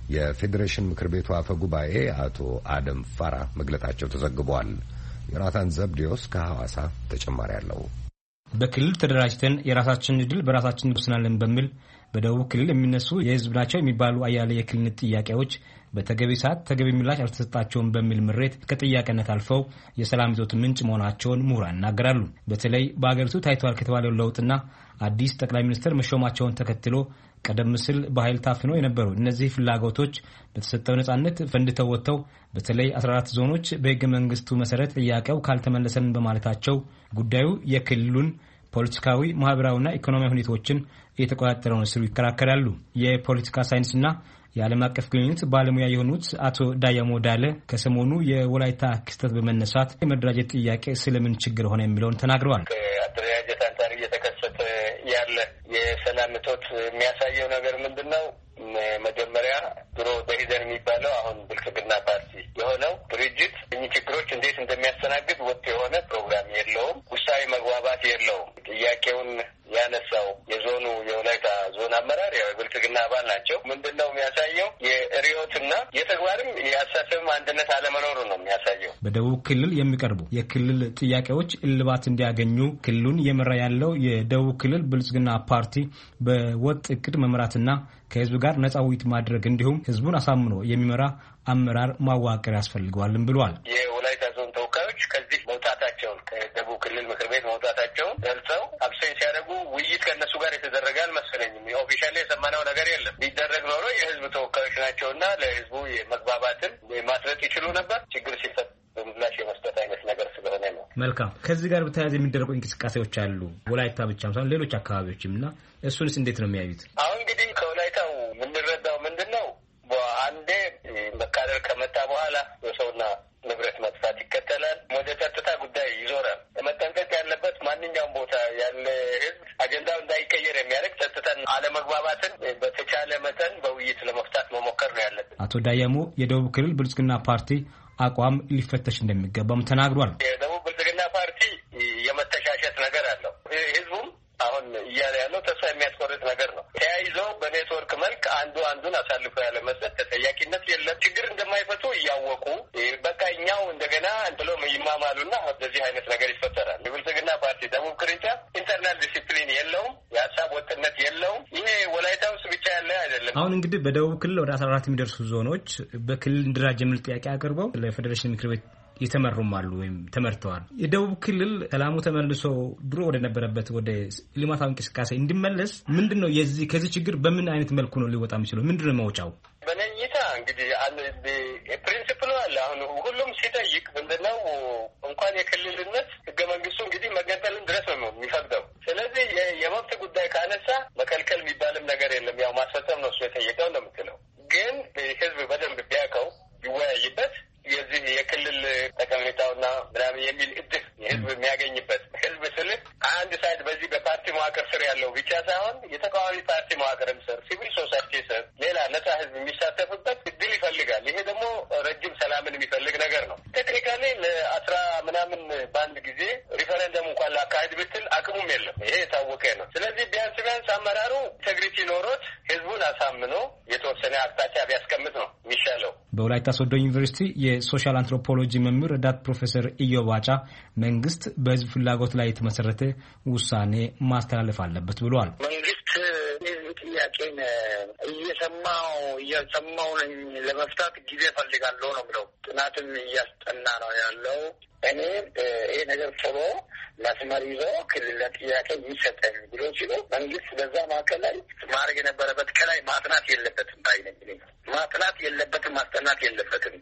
የፌዴሬሽን ምክር ቤቱ አፈ ጉባኤ አቶ አደም ፋራ መግለጣቸው ተዘግቧል። ዮናታን ዘብዴዎስ ከሐዋሳ ተጨማሪ አለው። በክልል ተደራጅተን የራሳችንን ዕድል በራሳችን እንወስናለን በሚል በደቡብ ክልል የሚነሱ የህዝብ ናቸው የሚባሉ አያሌ የክልልነት ጥያቄዎች በተገቢ ሰዓት ተገቢ ምላሽ አልተሰጣቸውም በሚል ምሬት ከጥያቄነት አልፈው የሰላም ይዞት ምንጭ መሆናቸውን ምሁራን ይናገራሉ። በተለይ በአገሪቱ ታይቷል ከተባለው ለውጥና አዲስ ጠቅላይ ሚኒስትር መሾማቸውን ተከትሎ ቀደም ሲል በኃይል ታፍኖ የነበሩ እነዚህ ፍላጎቶች በተሰጠው ነጻነት ፈንድተው ወጥተው በተለይ አስራ አራት ዞኖች በህገ መንግስቱ መሰረት ጥያቄው ካልተመለሰን በማለታቸው ጉዳዩ የክልሉን ፖለቲካዊ፣ ማህበራዊና ኢኮኖሚያዊ ሁኔታዎችን እየተቆጣጠረ ነው ሲሉ ይከራከራሉ። የፖለቲካ ሳይንስና የዓለም አቀፍ ግንኙነት ባለሙያ የሆኑት አቶ ዳያሞ ዳለ ከሰሞኑ የወላይታ ክስተት በመነሳት የመደራጀት ጥያቄ ስለምን ችግር ሆነ የሚለውን ተናግረዋል። ከአደረጃጀት አንጻር እየተከሰተ ያለ የሰላም እጦት የሚያሳየው ነገር ምንድን ነው? መጀመሪያ ድሮ በሂደን የሚባለው አሁን ብልጽግና ፓርቲ የሆነው ድርጅት እኚህ ችግሮች እንዴት እንደሚያስተናግድ ወጥ የሆነ ፕሮግራም የለውም። ውሳኔ መግባባት የለውም። ጥያቄውን ያነሳው የዞኑ የወላይታ ዞን አመራር ያው የብልጽግና አባል ናቸው። ምንድነው የሚያሳየው? የርዕዮትና የተግባርም የአስተሳሰብም አንድነት አለመኖሩ ነው የሚያሳየው። በደቡብ ክልል የሚቀርቡ የክልል ጥያቄዎች እልባት እንዲያገኙ ክልሉን እየመራ ያለው የደቡብ ክልል ብልጽግና ፓርቲ በወጥ እቅድ መምራትና ከህዝብ ጋር ነፃ ውይይት ማድረግ እንዲሁም ህዝቡን አሳምኖ የሚመራ አመራር ማዋቀር ያስፈልገዋልም ብሏል። የወላይታ ዞን ተወካዮች ከዚህ መውጣታቸውን ከደቡብ ክልል ምክር ቤት መውጣታቸውን ገልጸው አብሴንስ ሲያደርጉ ውይይት ከእነሱ ጋር የተደረገ አልመሰለኝም። ኦፊሻሊ የሰማነው ነገር የለም። ቢደረግ ኖሮ የህዝብ ተወካዮች ናቸውና ለህዝቡ የመግባባትን ማስረት ይችሉ ነበር። ችግር ሲፈጥ በምላሽ የመስጠት አይነት ነገር ስለሆነ ነው። መልካም። ከዚህ ጋር በተያያዘ የሚደረጉ እንቅስቃሴዎች አሉ፣ ወላይታ ብቻም ሳይሆን ሌሎች አካባቢዎችም እና እሱንስ እንዴት ነው የሚያዩት? አሁን እንግዲህ ከወላይታው የምንረዳው ምንድን ነው? አንዴ መካረር ከመጣ በኋላ የሰውና ንብረት መጥፋት ይከተላል። ወደ ጸጥታ ጉዳይ ይዞራል። መጠንቀቅ ያለበት ማንኛውም ቦታ ያለ ህዝብ አጀንዳው እንዳይቀየር የሚያደርግ ጸጥታን አለመግባባትን በተቻለ መጠን በውይይት ለመፍታት መሞከር ነው ያለብን። አቶ ዳያሞ የደቡብ ክልል ብልጽግና ፓርቲ አቋም ሊፈተሽ እንደሚገባም ተናግሯል። የደቡብ ብልጽግና ፓርቲ የመተሻሸት ነገር አለው። ህዝቡም አሁን እያለ ያለው ተስፋ የሚያስቆርጥ ነገር ነው። ተያይዘው በኔትወርክ መልክ አንዱ አንዱን አሳልፎ ያለ መስጠት ተጠያቂነት የለም። ችግር እንደማይፈቱ እያወቁ በቃ እኛው እንደገና እንትሎ ይማማሉና በዚህ አይነት ነገር ይፈጠራል። የብልጽግና ፓርቲ ደቡብ ቅርንጫፍ ኢንተርናል ዲሲፕሊን የለውም፣ የሀሳብ ወጥነት የለውም። ይሄ ወላይታ ውስጥ ብቻ ያለ አይደለም። አሁን እንግዲህ በደቡብ ክልል ወደ አስራ አራት የሚደርሱ ዞኖች በክልል እንዲደራጅ የሚል ጥያቄ አቅርበው ለፌዴሬሽን ምክር ቤት የተመሩም አሉ ወይም ተመርተዋል። የደቡብ ክልል ሰላሙ ተመልሶ ድሮ ወደ ነበረበት ወደ ልማታዊ እንቅስቃሴ እንዲመለስ ምንድነው የዚህ ከዚህ ችግር በምን አይነት መልኩ ነው ሊወጣ የሚችለው? ምንድነው መውጫው? በነኝታ እንግዲህ አንድ ፕሪንሲፕል አለ። አሁን ሁሉም ሲጠይቅ ምንድነው እንኳን የክልልነት ህገ መንግስቱ እንግዲህ መገንጠልን ድረስ ነው የሚፈቅደው። ስለዚህ የመብት ጉዳይ ካነሳ መከልከል የሚባልም ነገር የለም። ያው ማስፈጸም ነው እሱ የጠየቀው ነው የምትለው። ግን ህዝብ በደንብ ቢያውቀው ይወያይበት የዚህ የክልል ጠቀሜታውና ምናምን የሚል እድል የህዝብ የሚያገኝበት ህዝብ ስልህ በአንድ ሳይድ በዚህ በፓርቲ መዋቅር ስር ያለው ብቻ ሳይሆን የተቃዋሚ ፓርቲ መዋቅርም ስር ሲቪል ሶሳይቲ ስር ሌላ ነጻ ህዝብ የሚሳተፍበት እድል ይፈልጋል። ይሄ ደግሞ ረጅም ሰላምን የሚፈልግ ነገር ነው። ቴክኒካሊ ለአስራ ምናምን በአንድ ጊዜ ሪፈረንደም እንኳን ላካሄድ ብትል አቅሙም የለም። ይሄ የታወቀ ነው። ስለዚህ ቢያንስ ቢያንስ አመራሩ ኢንቴግሪቲ ኖሮት ህዝቡን አሳምኖ የተወሰነ አቅጣጫ ቢያስቀምጥ ነው የሚሻለው። በወላይታ ሶዶ ዩኒቨርሲቲ የሶሻል አንትሮፖሎጂ መምህር ረዳት ፕሮፌሰር ኢዮብ ዋጫ መንግስት በህዝብ ፍላጎት ላይ የተመሰረተ ውሳኔ ማስተላለፍ አለበት ብለዋል። መንግስት የህዝብ ጥያቄን እየሰማው እየሰማው ነኝ ለመፍታት ጊዜ ፈልጋለሁ ነው ብለው ጥናትም እያስጠና ነው ያለው። እኔ ይሄ ነገር ቶሎ መስመር ይዞ ክልል ጥያቄ ይሰጠን ብሎ ሲሉ መንግስት በዛ ማዕከል ላይ ማድረግ የነበረበት ከላይ ማጥናት የለበትም ባይነኝ ማጥናት የለበትም ማስጠናት የለበትም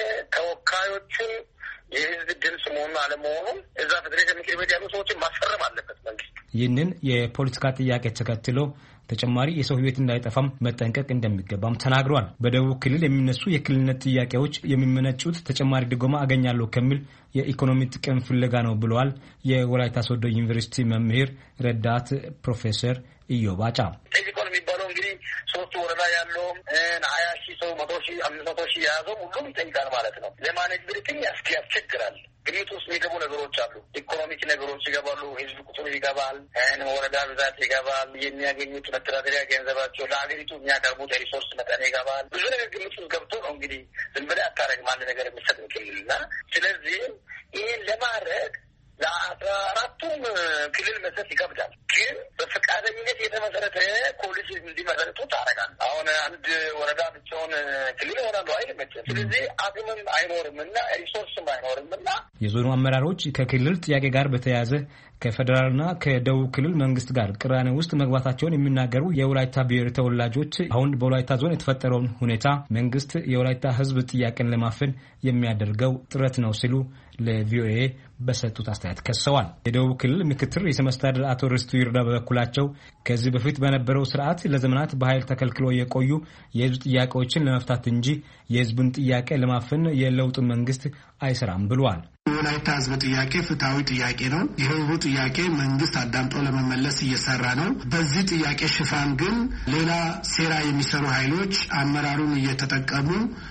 የተወካዮችን የህዝብ ድምጽ መሆኑ አለመሆኑን እዛ ፌዴሬሽን ምክር ቤት ያሉ ሰዎችን ማስፈረም አለበት መንግስት። ይህንን የፖለቲካ ጥያቄ ተከትሎ ተጨማሪ የሰው ህይወት እንዳይጠፋም መጠንቀቅ እንደሚገባም ተናግሯል። በደቡብ ክልል የሚነሱ የክልልነት ጥያቄዎች የሚመነጩት ተጨማሪ ድጎማ አገኛለሁ ከሚል የኢኮኖሚ ጥቅም ፍለጋ ነው ብለዋል። የወላይታ ሶዶ ዩኒቨርሲቲ መምህር ረዳት ፕሮፌሰር ኢዮብ ዋጫ ኢኮኖሚ የሚባለው እንግዲህ ሶስቱ ወረዳ ያለው ሀያ ሺህ ሰው መቶ ሺህ አምስት መቶ ሺህ የያዘው ሁሉም ይጠይቃል ማለት ነው። ለማኔጅብሪቲንግ ያስኪ ያስቸግራል። ግምት ውስጥ የሚገቡ ነገሮች አሉ። ኢኮኖሚክ ነገሮች ይገባሉ። ህዝብ ቁጥሩ ይገባል። ወረዳ ብዛት ይገባል። የሚያገኙት መተዳደሪያ ገንዘባቸው ለሀገሪቱ የሚያቀርቡት ሪሶርስ መጠን ይገባል። ብዙ ነገር ግምት ውስጥ ገብቶ ነው እንግዲህ ዝም ብለህ አታረግም አንድ ነገር የሚሰጥ ክልልና ስለዚህ ይህን ለማድረግ ለአስራ አራቱም ክልል መስጠት ይከብዳል። ግን በፈቃደኝነት የተመሰረተ ፖሊሲ እንዲመሰረቱ ታደርጋለህ። አሁን አንድ ወረዳ ብቻውን ክልል ይሆናሉ አይደለም። ስለዚህ አቅምም አይኖርም እና ሪሶርስም አይኖርም እና የዞኑ አመራሮች ከክልል ጥያቄ ጋር በተያያዘ ከፌደራልና ከደቡብ ክልል መንግስት ጋር ቅራኔ ውስጥ መግባታቸውን የሚናገሩ የወላይታ ብሔር ተወላጆች አሁን በወላይታ ዞን የተፈጠረውን ሁኔታ መንግስት የወላይታ ህዝብ ጥያቄን ለማፈን የሚያደርገው ጥረት ነው ሲሉ ለቪኦኤ በሰጡት አስተያየት ከሰዋል። የደቡብ ክልል ምክትል ርዕሰ መስተዳድር አቶ ርስቱ ይርዳ በበኩላቸው ከዚህ በፊት በነበረው ስርዓት ለዘመናት በኃይል ተከልክሎ የቆዩ የህዝብ ጥያቄዎችን ለመፍታት እንጂ የህዝቡን ጥያቄ ለማፈን የለውጥ መንግስት አይሰራም ብለዋል። የወላይታ ህዝብ ጥያቄ ፍትሃዊ ጥያቄ ነው። የህዝቡ ጥያቄ መንግስት አዳምጦ ለመመለስ እየሰራ ነው። በዚህ ጥያቄ ሽፋን ግን ሌላ ሴራ የሚሰሩ ኃይሎች አመራሩን እየተጠቀሙ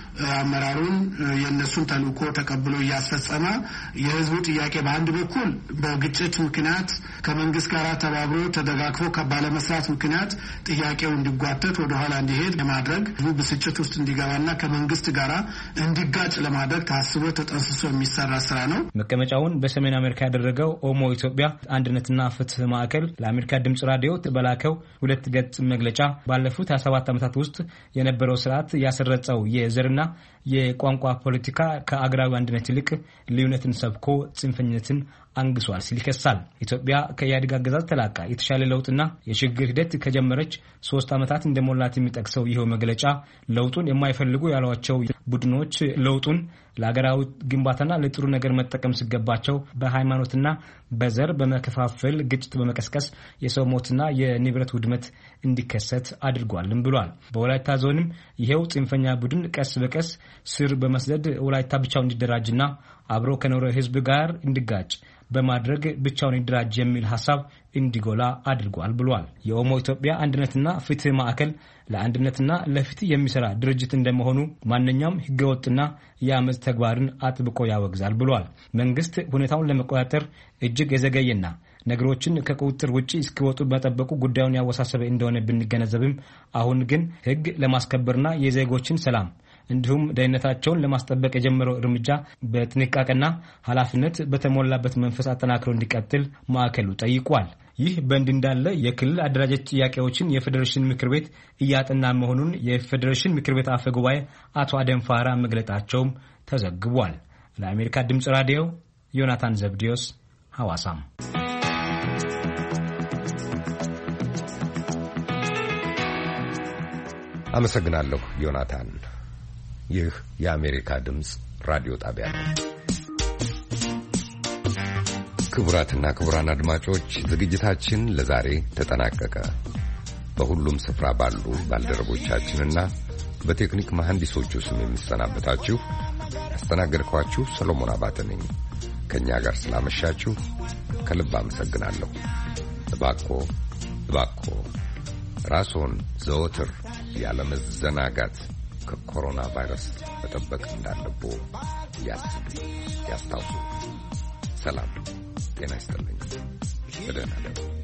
አመራሩን የነሱን ተልእኮ ተቀብሎ እያስፈጸመ የህዝቡ ጥያቄ በአንድ በኩል በግጭት ምክንያት ከመንግስት ጋር ተባብሮ ተደጋግፎ ባለመስራት ምክንያት ጥያቄው እንዲጓተት ወደ ኋላ እንዲሄድ ለማድረግ ህዝቡ ብስጭት ውስጥ እንዲገባና ከመንግስት ጋር እንዲጋጭ ለማድረግ ታስቦ ተጠንስሶ የሚሰራ ስራ ነው። መቀመጫውን በሰሜን አሜሪካ ያደረገው ኦሞ ኢትዮጵያ አንድነትና ፍትህ ማዕከል ለአሜሪካ ድምጽ ራዲዮ በላከው ሁለት ገጽ መግለጫ ባለፉት ሀያ ሰባት ዓመታት ውስጥ የነበረው ስርዓት ያሰረጸው የዘርና የቋንቋ ፖለቲካ ከአገራዊ አንድነት ይልቅ ልዩነትን ሰብኮ ጽንፈኝነትን አንግሷል ሲል ይከሳል። ኢትዮጵያ ከኢህአዴግ አገዛዝ ተላቃ የተሻለ ለውጥና የሽግግር ሂደት ከጀመረች ሶስት ዓመታት እንደሞላት የሚጠቅሰው ይኸው መግለጫ ለውጡን የማይፈልጉ ያሏቸው ቡድኖች ለውጡን ለሀገራዊ ግንባታና ለጥሩ ነገር መጠቀም ሲገባቸው በሃይማኖትና በዘር በመከፋፈል ግጭት በመቀስቀስ የሰው ሞትና የንብረት ውድመት እንዲከሰት አድርጓልም ብሏል። በወላይታ ዞንም ይሄው ጽንፈኛ ቡድን ቀስ በቀስ ስር በመስደድ ወላይታ ብቻው እንዲደራጅና አብሮ ከኖረ ህዝብ ጋር እንዲጋጭ በማድረግ ብቻውን ይደራጅ የሚል ሐሳብ እንዲጎላ አድርጓል ብሏል። የኦሞ ኢትዮጵያ አንድነትና ፍትህ ማዕከል ለአንድነትና ለፍትህ የሚሰራ ድርጅት እንደመሆኑ ማንኛውም ህገወጥና የአመጽ ተግባርን አጥብቆ ያወግዛል ብሏል። መንግስት ሁኔታውን ለመቆጣጠር እጅግ የዘገየና ነገሮችን ከቁጥጥር ውጪ እስኪወጡ በጠበቁ ጉዳዩን ያወሳሰበ እንደሆነ ብንገነዘብም አሁን ግን ህግ ለማስከበርና የዜጎችን ሰላም እንዲሁም ደህንነታቸውን ለማስጠበቅ የጀመረው እርምጃ በጥንቃቄና ኃላፊነት በተሞላበት መንፈስ አጠናክሮ እንዲቀጥል ማዕከሉ ጠይቋል። ይህ በእንዲህ እንዳለ የክልል አደራጀት ጥያቄዎችን የፌዴሬሽን ምክር ቤት እያጠና መሆኑን የፌዴሬሽን ምክር ቤት አፈ ጉባኤ አቶ አደም ፋራ መግለጣቸውም ተዘግቧል። ለአሜሪካ ድምጽ ራዲዮ ዮናታን ዘብዲዮስ ሐዋሳም። አመሰግናለሁ ዮናታን። ይህ የአሜሪካ ድምጽ ራዲዮ ጣቢያ ነው። ክቡራትና ክቡራን አድማጮች ዝግጅታችን ለዛሬ ተጠናቀቀ። በሁሉም ስፍራ ባሉ ባልደረቦቻችንና በቴክኒክ መሐንዲሶቹ ስም የሚሰናበታችሁ ያስተናገድኳችሁ ሰሎሞን አባተ ነኝ። ከእኛ ጋር ስላመሻችሁ ከልብ አመሰግናለሁ። እባክዎ እባክዎ ራስዎን ዘወትር ያለመዘናጋት ከኮሮና ቫይረስ መጠበቅ እንዳለብዎ ያስቡ፣ ያስታውሱ። ሰላም ጤና ይስጥልኝ። በደህና እደሩ።